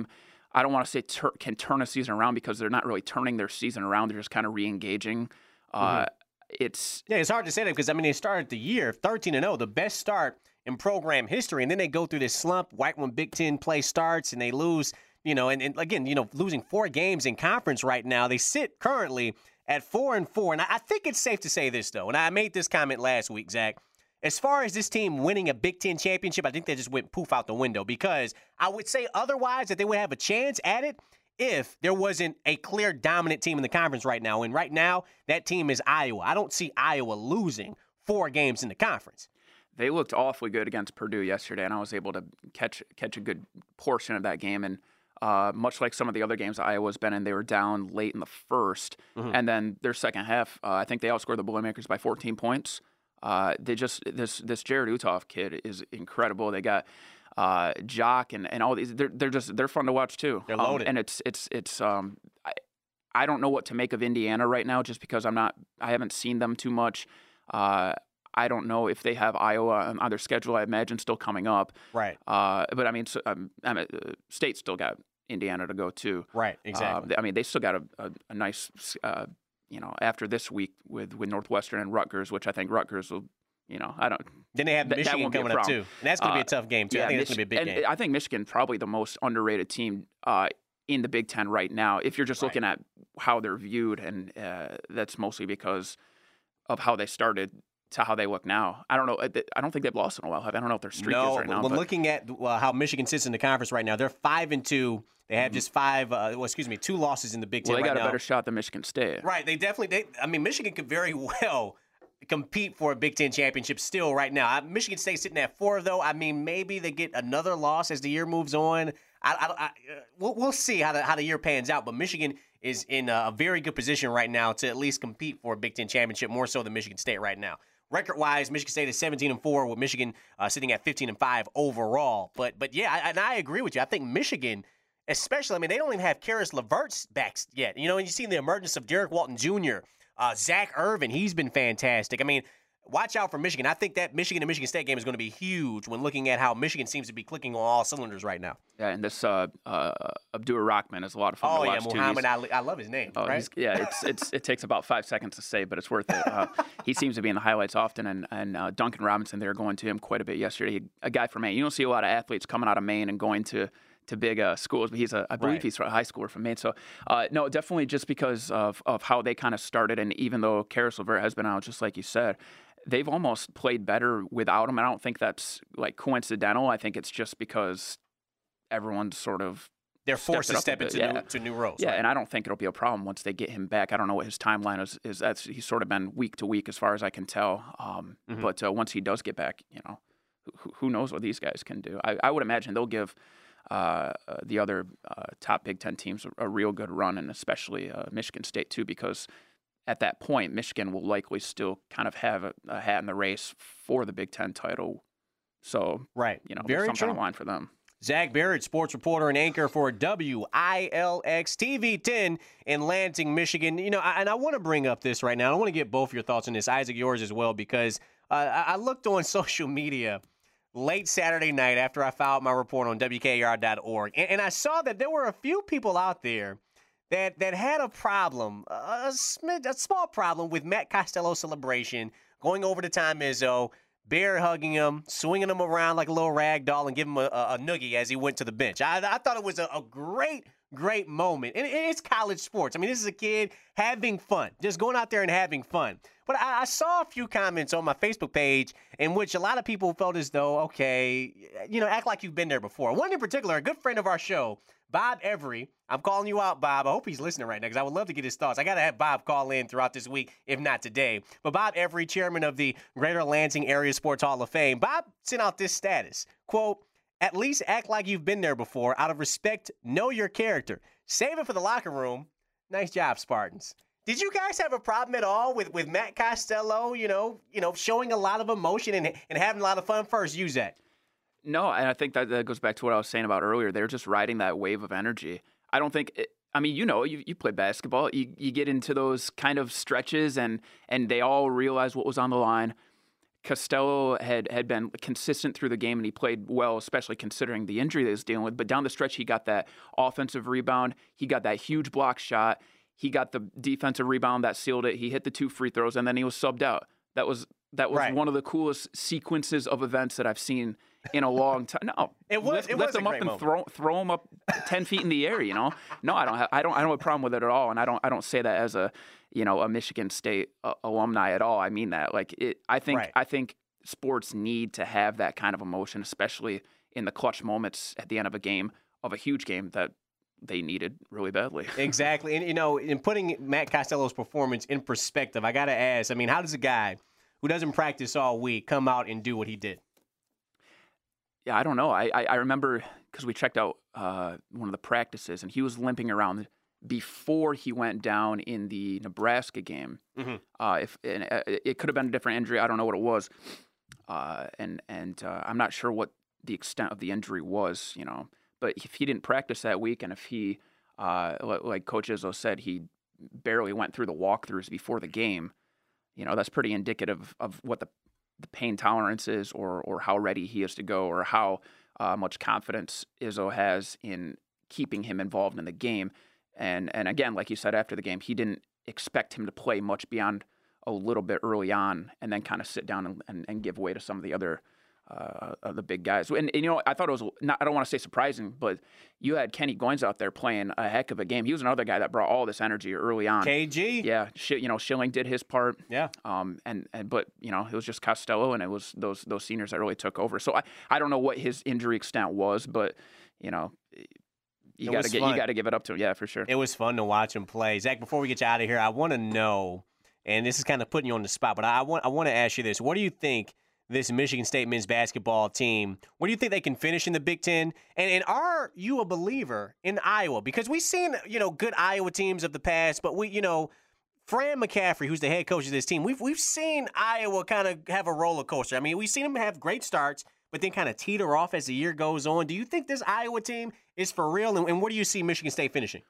I don't want to say tur- can turn a season around because they're not really turning their season around. They're just kind of re-engaging. Uh, mm-hmm. It's yeah, it's hard to say that because I mean they started the year thirteen and oh, the best start in program history, and then they go through this slump right when Big Ten play starts, and they lose. You know, and, and again, you know, losing four games in conference right now. They sit currently at four and four, and I, I think it's safe to say this though. And I made this comment last week, Zach. As far as this team winning a Big Ten championship, I think they just went poof out the window because I would say otherwise that they would have a chance at it if there wasn't a clear dominant team in the conference right now. And right now, that team is Iowa. I don't see Iowa losing four games in the conference. They looked awfully good against Purdue yesterday, and I was able to catch catch a good portion of that game. And uh, much like some of the other games Iowa's been in, they were down late in the first. Mm-hmm. And then their second half, uh, I think they outscored the Boilermakers by fourteen points. Uh, they just this this Jared Utoff kid is incredible. They got uh, Jock and, and all these. They're they're just they're fun to watch too. They're loaded, um, and it's it's it's. Um, I, I don't know what to make of Indiana right now, just because I'm not. I haven't seen them too much. Uh, I don't know if they have Iowa on their schedule. I imagine still coming up. Right. Uh, but I mean, so, um, I mean, uh, State still got Indiana to go to. Right. Exactly. Uh, I mean, they still got a a, a nice. Uh, You know, after this week with, with Northwestern and Rutgers, which I think Rutgers will, you know, I don't. Then they have th- Michigan coming up too, and that's going to be a tough game too. Uh, yeah, I think Mich- it's going to be a big and game. I think Michigan probably the most underrated team uh, in the Big Ten right now. If you're just right. looking at how they're viewed, and uh, that's mostly because of how they started to how they look now. I don't know. I don't think they've lost in a while. I don't know if their streak no, is right now. When but. looking at uh, how Michigan sits in the conference right now, they're five and two. They have just five, uh, well, excuse me, two losses in the Big Ten Well, they right got now. a better shot than Michigan State. Right, they definitely. They, I mean, Michigan could very well compete for a Big Ten championship still right now. I, Michigan State sitting at four, though. I mean, maybe they get another loss as the year moves on. I, I, I, uh, we'll, we'll see how the, how the year pans out. But Michigan is in a very good position right now to at least compete for a Big Ten championship, more so than Michigan State right now. Record-wise, Michigan State is seventeen and four, with Michigan uh, sitting at fifteen and five overall. But but yeah, I, and I agree with you. I think Michigan. Especially, I mean, they don't even have Karis LeVert's backs yet. You know, and you see the emergence of Derek Walton Junior, uh, Zach Irvin. He's been fantastic. I mean, watch out for Michigan. I think that Michigan and Michigan State game is going to be huge when looking at how Michigan seems to be clicking on all cylinders right now. Yeah, and this uh, uh, Abdur Rahman is a lot of fun oh, to yeah, watch, too. Muhammad Ali. I love his name, oh, right? Yeah, it's it's it takes about five seconds to say, but it's worth it. Uh, he seems to be in the highlights often, and, and uh, Duncan Robinson, they were going to him quite a bit yesterday. A guy from Maine. You don't see a lot of athletes coming out of Maine and going to – to big uh, schools, but he's a, I believe right. he's a high schooler from Maine. So, uh, no, definitely just because of, of how they kind of started, and even though Karis LeVert has been out, just like you said, they've almost played better without him. I don't think that's like coincidental. I think it's just because everyone's sort of they're forced to step into yeah. new, to new roles. Yeah, right? and I don't think it'll be a problem once they get him back. I don't know what his timeline is. Is that's he's sort of been week to week as far as I can tell. Um, mm-hmm. But uh, once he does get back, you know, who, who knows what these guys can do? I, I would imagine they'll give. Uh, uh, the other uh, top Big Ten teams a, a real good run, and especially uh, Michigan State too, because at that point, Michigan will likely still kind of have a, a hat in the race for the Big Ten title. So, right, you know, very there's something true. on the line for them. Zach Barrett, sports reporter and anchor for W I L X T V ten in Lansing, Michigan. You know, I, and I want to bring up this right now. I want to get both your thoughts on this, Isaac, yours as well, because uh, I, I looked on social media late Saturday night after I filed my report on W K A R dot org, and, and I saw that there were a few people out there that that had a problem, a, a, a small problem with Matt Costello's celebration, going over to Tom Izzo, bear hugging him, swinging him around like a little rag doll, and giving him a, a, a noogie as he went to the bench. I, I thought it was a, a great, great moment. And it's college sports. I mean, this is a kid having fun, just going out there and having fun. But I, I saw a few comments on my Facebook page in which a lot of people felt as though, okay, you know, act like you've been there before. One in particular, a good friend of our show, Bob Every. I'm calling you out, Bob. I hope he's listening right now because I would love to get his thoughts. I got to have Bob call in throughout this week, if not today. But Bob Every, chairman of the Greater Lansing Area Sports Hall of Fame, Bob sent out this status, quote, "At least act like you've been there before. Out of respect, know your character. Save it for the locker room. Nice job, Spartans." Did you guys have a problem at all with, with Matt Costello, you know, you know, showing a lot of emotion and, and having a lot of fun? First, use that. No, and I think that, that goes back to what I was saying about earlier. They're just riding that wave of energy. I don't think it, I mean, you know, you, you play basketball. You, you get into those kind of stretches, and, and they all realize what was on the line. Costello had, had been consistent through the game, and he played well, especially considering the injury that he was dealing with. But down the stretch, he got that offensive rebound. He got that huge block shot. He got the defensive rebound that sealed it. He hit the two free throws, and then he was subbed out. That was that was right. one of the coolest sequences of events that I've seen in a long time. No, it was. Lift, it lift was him up and moment. throw throw him up ten feet in the air. You know, no, I don't have. I don't. I don't have a problem with it at all. And I don't. I don't say that as a you know a Michigan State uh, alumni at all. I mean that. Like it. I think. Right. I think sports need to have that kind of emotion, especially in the clutch moments at the end of a game, of a huge game that they needed really badly. Exactly. And, you know, in putting Matt Costello's performance in perspective, I got to ask, I mean, how does a guy who doesn't practice all week come out and do what he did? Yeah, I don't know. I, I, I remember because we checked out uh, one of the practices, and he was limping around before he went down in the Nebraska game. Mm-hmm. Uh, if and, uh, it could have been a different injury. I don't know what it was. Uh, and and uh, I'm not sure what the extent of the injury was, you know. But if he didn't practice that week, and if he, uh, like Coach Izzo said, he barely went through the walkthroughs before the game, you know, that's pretty indicative of what the, the pain tolerance is, or or how ready he is to go, or how uh, much confidence Izzo has in keeping him involved in the game. And and again, like you said after the game, he didn't expect him to play much beyond a little bit early on, and then kind of sit down and, and, and give way to some of the other uh, of the big guys. And, and you know, I thought it was not, I don't want to say surprising, but you had Kenny Goins out there playing a heck of a game. He was another guy that brought all this energy early on. K G, yeah, you know, Schilling did his part. Yeah, um, and and but you know, it was just Costello, and it was those those seniors that really took over. So I, I don't know what his injury extent was, but you know. You got to get fun. you got to give it up to him, yeah, for sure. It was fun to watch him play. Zach, before we get you out of here, I want to know, and this is kind of putting you on the spot, but I want I want to ask you this: what do you think this Michigan State men's basketball team? What do you think they can finish in the Big Ten? And and are you a believer in Iowa? Because we've seen you know good Iowa teams of the past, but we you know Fran McCaffrey, who's the head coach of this team, we've we've seen Iowa kind of have a roller coaster. I mean, we've seen them have great starts, but then kind of teeter off as the year goes on. Do you think this Iowa team is for real? And, and where do you see Michigan State finishing?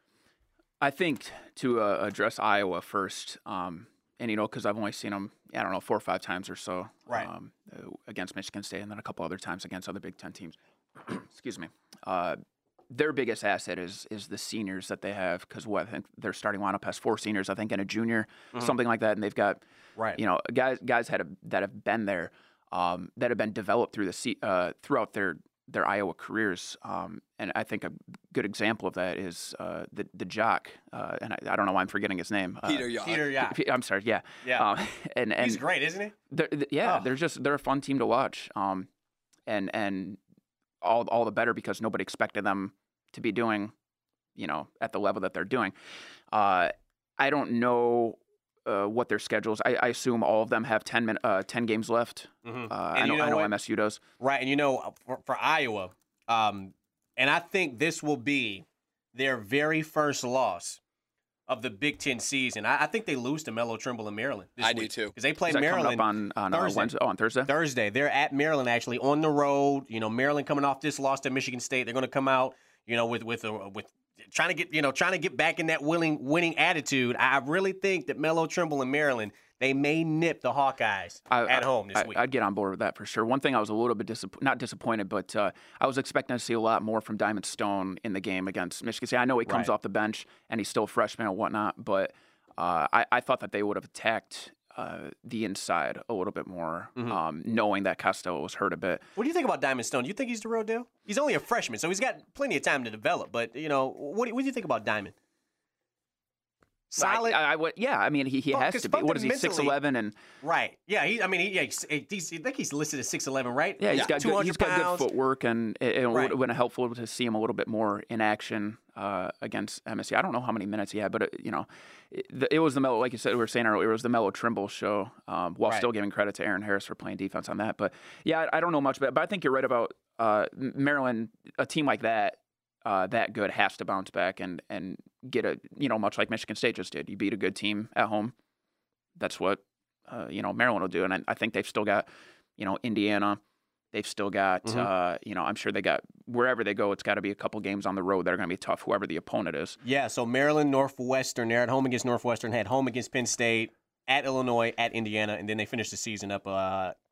I think to uh, address Iowa first, um, and, you know, because I've only seen them, I don't know, four or five times or so right. um, against Michigan State, and then a couple other times against other Big Ten teams. Excuse me. Uh, their biggest asset is is the seniors that they have, because what I think their starting lineup has four seniors, I think, and a junior, mm-hmm. something like that, and they've got, right. you know, guys guys had a, that have been there. Um, that have been developed through the uh, throughout their their Iowa careers, um, and I think a good example of that is uh, the the jock, uh, and I, I don't know why I'm forgetting his name. Peter uh, Yacht. Peter Yacht. P- I'm sorry, yeah, yeah. Um, and and he's great, isn't he? They're, yeah, oh. they're just they're a fun team to watch, um, and and all all the better because nobody expected them to be doing, you know, at the level that they're doing. Uh, I don't know. Uh, what their schedules. I, I assume all of them have ten min, uh, ten games left. Mm-hmm. Uh, I know, you know I know what? M S U does. Right, and you know, for, for Iowa, um, and I think this will be their very first loss of the Big Ten season. I, I think they lose to Melo Trimble in Maryland this I week, do too. because they play Is that Maryland coming up on, on Thursday. Uh, Wednesday? Oh, on Thursday. Thursday, they're at Maryland actually on the road. You know, Maryland coming off this loss to Michigan State, they're going to come out, you know, with with a, with. Trying to get, you know, trying to get back in that willing, winning attitude. I really think that Melo Trimble in Maryland, they may nip the Hawkeyes I, at I, home this I, week. I'd get on board with that for sure. One thing I was a little bit disapp- not disappointed, but uh, I was expecting to see a lot more from Diamond Stone in the game against Michigan State. I know he comes right. off the bench and he's still a freshman and whatnot, but uh, I, I thought that they would have attacked uh, the inside a little bit more, mm-hmm. um, knowing that Costello was hurt a bit. What do you think about Diamond Stone? Do you think he's the real deal? He's only a freshman, so he's got plenty of time to develop. But, you know, what do, what do you think about Diamond? Solid. I, I, I would, yeah, I mean, he, he has to be. What is he, six eleven? And right. Yeah, he, I mean, he, yeah, he's, he's, I think he's listed as six eleven, right? Yeah, he's yeah. got good, he's got good footwork, and it, it right. would have been helpful to see him a little bit more in action uh, against M S U. I don't know how many minutes he had, but, it, you know, it, it was the Melo, like you said, we were saying earlier, it was the Melo Trimble show, um, while right. still giving credit to Aaron Harris for playing defense on that. But, yeah, I, I don't know much about it, but I think you're right about uh, Maryland, a team like that, Uh, that good has to bounce back and, and get a, you know, much like Michigan State just did. You beat a good team at home. That's what, uh, you know, Maryland will do. And I, I think they've still got, you know, Indiana. They've still got, mm-hmm. uh, you know, I'm sure they got, wherever they go, it's got to be a couple games on the road that are going to be tough, whoever the opponent is. Yeah, so Maryland, Northwestern, they're at home against Northwestern, had home against Penn State, at Illinois, at Indiana, and then they finished the season up uh,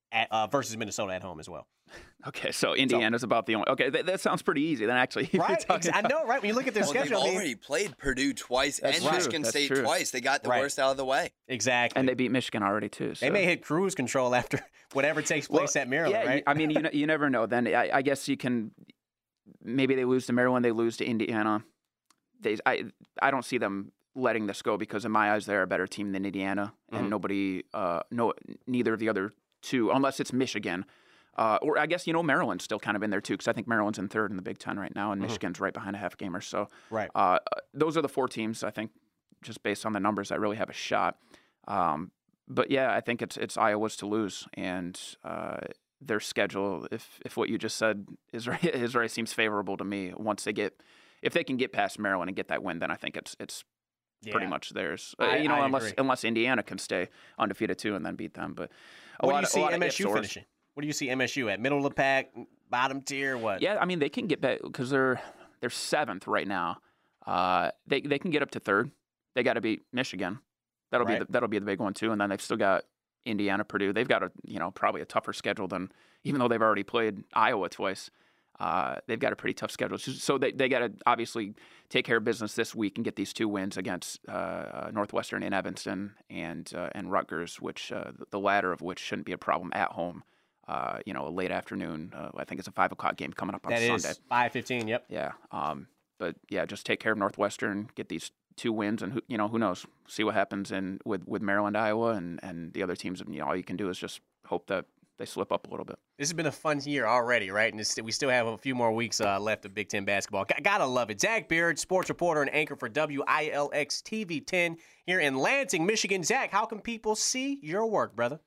at, uh, versus Minnesota at home as well. Okay, so Indiana's so, about the only. Okay, that, that sounds pretty easy. Then actually, right? I know, right? When you look at their well, schedule, they've already played Purdue twice and true. Michigan That's State true. twice. They got the right. worst out of the way. Exactly, and they beat Michigan already too. So. They may hit cruise control after whatever takes place well, at Maryland. Yeah, right? I mean, you you never know. Then I, I guess you can. Maybe they lose to Maryland. They lose to Indiana. They, I, I don't see them letting this go because in my eyes they're a better team than Indiana, and mm-hmm. nobody, uh, no, neither of the other two, unless it's Michigan. Uh, or I guess, you know, Maryland's still kind of in there, too, because I think Maryland's in third in the Big Ten right now, and mm-hmm. Michigan's right behind a half gamer. So right. uh, those are the four teams, I think, just based on the numbers, that really have a shot. Um, but, yeah, I think it's it's Iowa's to lose. And uh, their schedule, if if what you just said is right, is right, seems favorable to me. Once they get – if they can get past Maryland and get that win, then I think it's it's yeah. pretty much theirs. I, uh, you know, I unless agree. unless Indiana can stay undefeated, too, and then beat them. But a what lot do you of, see a lot M S U of finishing? What do you see M S U at? Middle of the pack, bottom tier, what? Yeah, I mean, they can get back because they're they're seventh right now. Uh, they they can get up to third. They got to beat Michigan. That'll right. be the, that'll be the big one too. And then they've still got Indiana, Purdue. They've got a you know probably a tougher schedule than even though they've already played Iowa twice. Uh, they've got a pretty tough schedule. So they they got to obviously take care of business this week and get these two wins against uh, Northwestern in Evanston and uh, and Rutgers, which uh, the latter of which shouldn't be a problem at home. Uh, you know, a late afternoon. Uh, I think it's a five o'clock game coming up on that Sunday. That is five fifteen. Yep. Yeah. Um, but yeah, just take care of Northwestern, get these two wins, and who, you know who knows? See what happens in with, with Maryland, Iowa, and, and the other teams. You know, all you can do is just hope that they slip up a little bit. This has been a fun year already, right? And it's, we still have a few more weeks uh, left of Big Ten basketball. G- gotta love it. Zach Beard, sports reporter and anchor for W I L X T V ten here in Lansing, Michigan. Zach, how can people see your work, brother?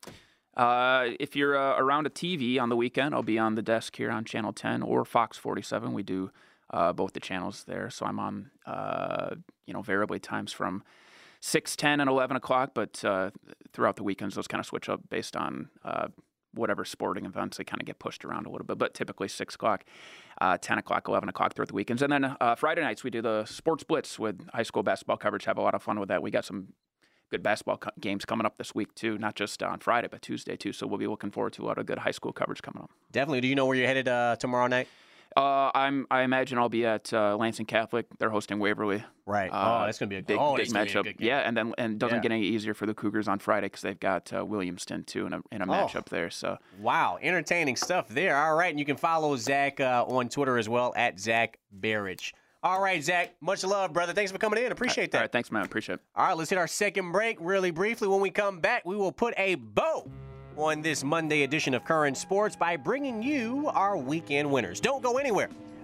Uh, if you're uh, around a T V on the weekend, I'll be on the desk here on Channel ten or Fox forty-seven. We do uh, both the channels there, so I'm on, uh, you know, variably times from six, ten, and eleven o'clock. But uh, throughout the weekends, those kind of switch up based on uh, whatever sporting events. They kind of get pushed around a little bit, but typically six o'clock, uh, ten o'clock, eleven o'clock throughout the weekends. And then uh, Friday nights, we do the Sports Blitz with high school basketball coverage. Have a lot of fun with that. We got some good basketball co- games coming up this week, too, not just on Friday, but Tuesday, too. So we'll be looking forward to a lot of good high school coverage coming up. Definitely. Do you know where you're headed uh, tomorrow night? Uh, I'm. I imagine I'll be at uh, Lansing Catholic. They're hosting Waverly. Right. Uh, oh, that's gonna be a big, oh, big matchup. Be a good game. Yeah, and then and it doesn't yeah. get any easier for the Cougars on Friday because they've got uh, Williamston too in a in a oh. matchup there. So wow, entertaining stuff there. All right, and you can follow Zach uh, on Twitter as well at Zach Barrage. All right, Zach, much love, brother. Thanks for coming in. Appreciate that. All right, thanks, man. Appreciate it. All right, let's hit our second break really briefly. When we come back, we will put a bow on this Monday edition of Current Sports by bringing you our weekend winners. Don't go anywhere.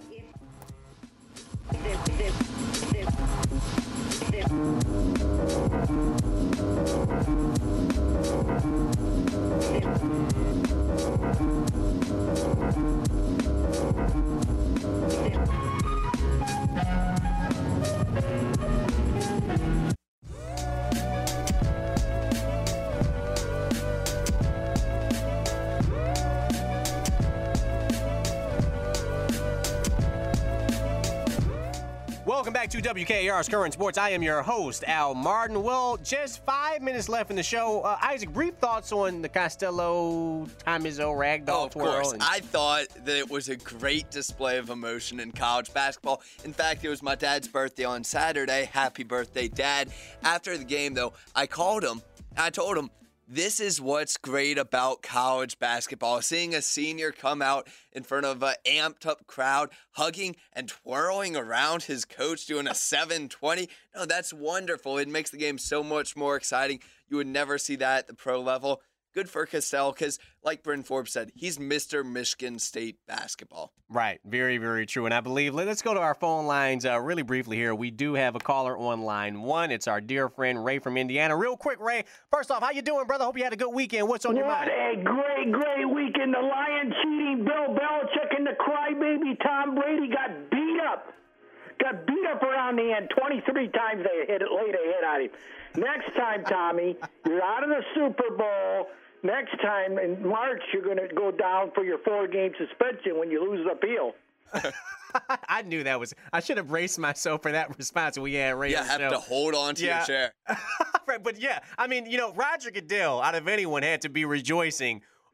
Welcome back to W K A R's Current Sports. I am your host, Al Martin. Well, just five minutes left in the show. Uh, Isaac, brief thoughts on the Costello, Tomizo, Ragdoll Oh, of twirl. course. And- I thought that it was a great display of emotion in college basketball. In fact, it was my dad's birthday on Saturday. Happy birthday, Dad. After the game, though, I called him and I told him, this is what's great about college basketball. Seeing a senior come out in front of an amped-up crowd, hugging and twirling around his coach, doing a seven twenty. No, that's wonderful. It makes the game so much more exciting. You would never see that at the pro level. Good for Costello because, like Bryn Forbes said, he's Mister Michigan State basketball. Right. Very, very true. And I believe, let's go to our phone lines uh, really briefly here. We do have a caller on line one. It's our dear friend Ray from Indiana. Real quick, Ray, first off, how you doing, brother? Hope you had a good weekend. What's on your mind? What a great, great weekend. The Lion cheating Bill Belichick and the crybaby Tom Brady got beat up. Got beat up around the end. twenty-three times they hit it, laid a hit on him. Next time, Tommy, you're out of the Super Bowl. Next time in March, you're going to go down for your four-game suspension when you lose the appeal. I knew that was – I should have braced myself for that response when we had Ray Yeah, on the have show. to hold on to Yeah. your chair. Right, but, yeah, I mean, you know, Roger Goodell, out of anyone, had to be rejoicing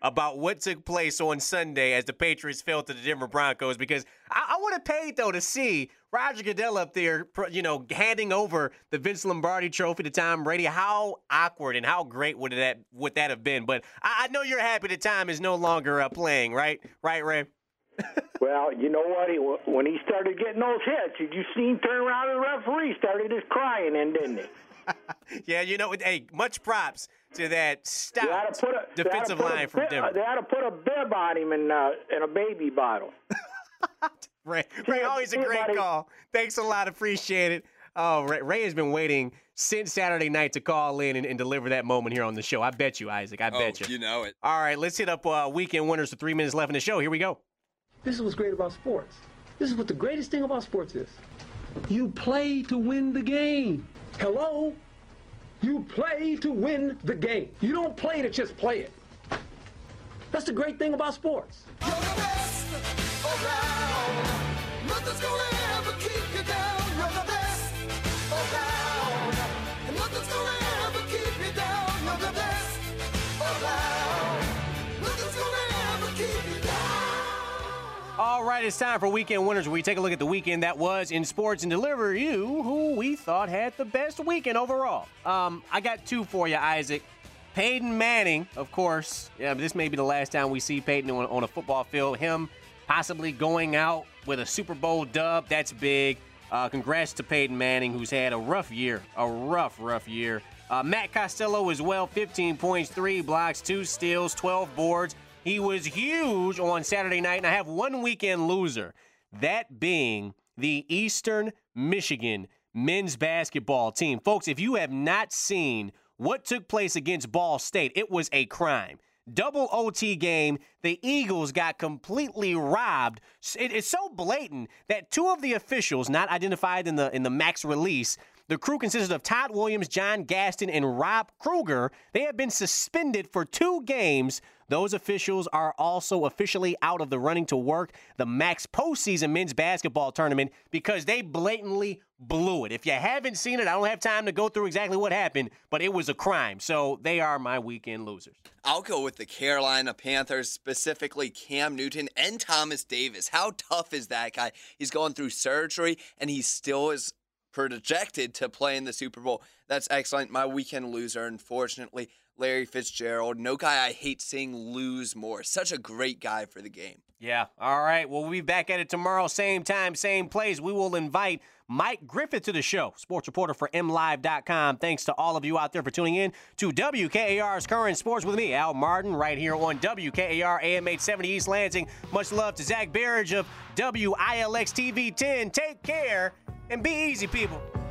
about what took place on Sunday as the Patriots fell to the Denver Broncos, because I, I would have paid, though, to see Roger Goodell up there, you know, handing over the Vince Lombardi trophy to Tom Brady. How awkward and how great would that would that have been? But I, I know you're happy that Tom is no longer uh, playing, right? Right, Ray? Well, you know what? He, when he started getting those hits, did you see him turn around to the referee, started just crying then, didn't he? Yeah, you know, hey, much props to that stout put a, defensive line from bib, Denver. They had to put a bib on him in, uh, in a baby bottle. Ray, Ray, always a great call. Thanks a lot. Appreciate it. Oh, Ray, Ray has been waiting since Saturday night to call in and, and deliver that moment here on the show. I bet you, Isaac. I bet oh, you. You know it. All right, let's hit up uh, weekend winners with three minutes left in the show. Here we go. This is what's great about sports. This is what the greatest thing about sports is. You play to win the game. Hello? You play to win the game. You don't play to just play it. That's the great thing about sports. You're the best around. Nothing's gonna ever keep you down. You're the best around. And nothing's gonna ever keep you down. You're the best around. Nothing's gonna ever keep you down. All right, it's time for Weekend Winners, where we take a look at the weekend that was in sports and deliver you who we thought had the best weekend overall. Um, I got two for you, Isaac. Peyton Manning, of course. Yeah, this may be the last time we see Peyton on, on a football field. Him possibly going out with a Super Bowl dub. That's big. Uh, congrats to Peyton Manning, who's had a rough year. A rough, rough year. Uh, Matt Costello as well, fifteen points, three blocks, two steals, twelve boards. He was huge on Saturday night, and I have one weekend loser, that being the Eastern Michigan men's basketball team. Folks, if you have not seen what took place against Ball State, it was a crime. Double O T game, the Eagles got completely robbed. It, it's so blatant that two of the officials, not identified in the in the max release, the crew consisted of Todd Williams, John Gaston, and Rob Kruger. They have been suspended for two games. Those officials are also officially out of the running to work the max postseason men's basketball tournament because they blatantly blew it. If you haven't seen it, I don't have time to go through exactly what happened, but it was a crime. So they are my weekend losers. I'll go with the Carolina Panthers, specifically Cam Newton and Thomas Davis. How tough is that guy? He's going through surgery, and he still is projected to play in the Super Bowl. That's excellent. My weekend loser, unfortunately, Larry Fitzgerald. No guy I hate seeing lose more. Such a great guy for the game. Yeah. All right. Well, we'll be back at it tomorrow, same time, same place. We will invite Mike Griffith to the show, sports reporter for M Live dot com. Thanks to all of you out there for tuning in to W K A R's Current Sports with me, Al Martin, right here on W K A R A M eight seventy East Lansing. Much love to Zach Barrage of W I L X T V ten. Take care and be easy, people.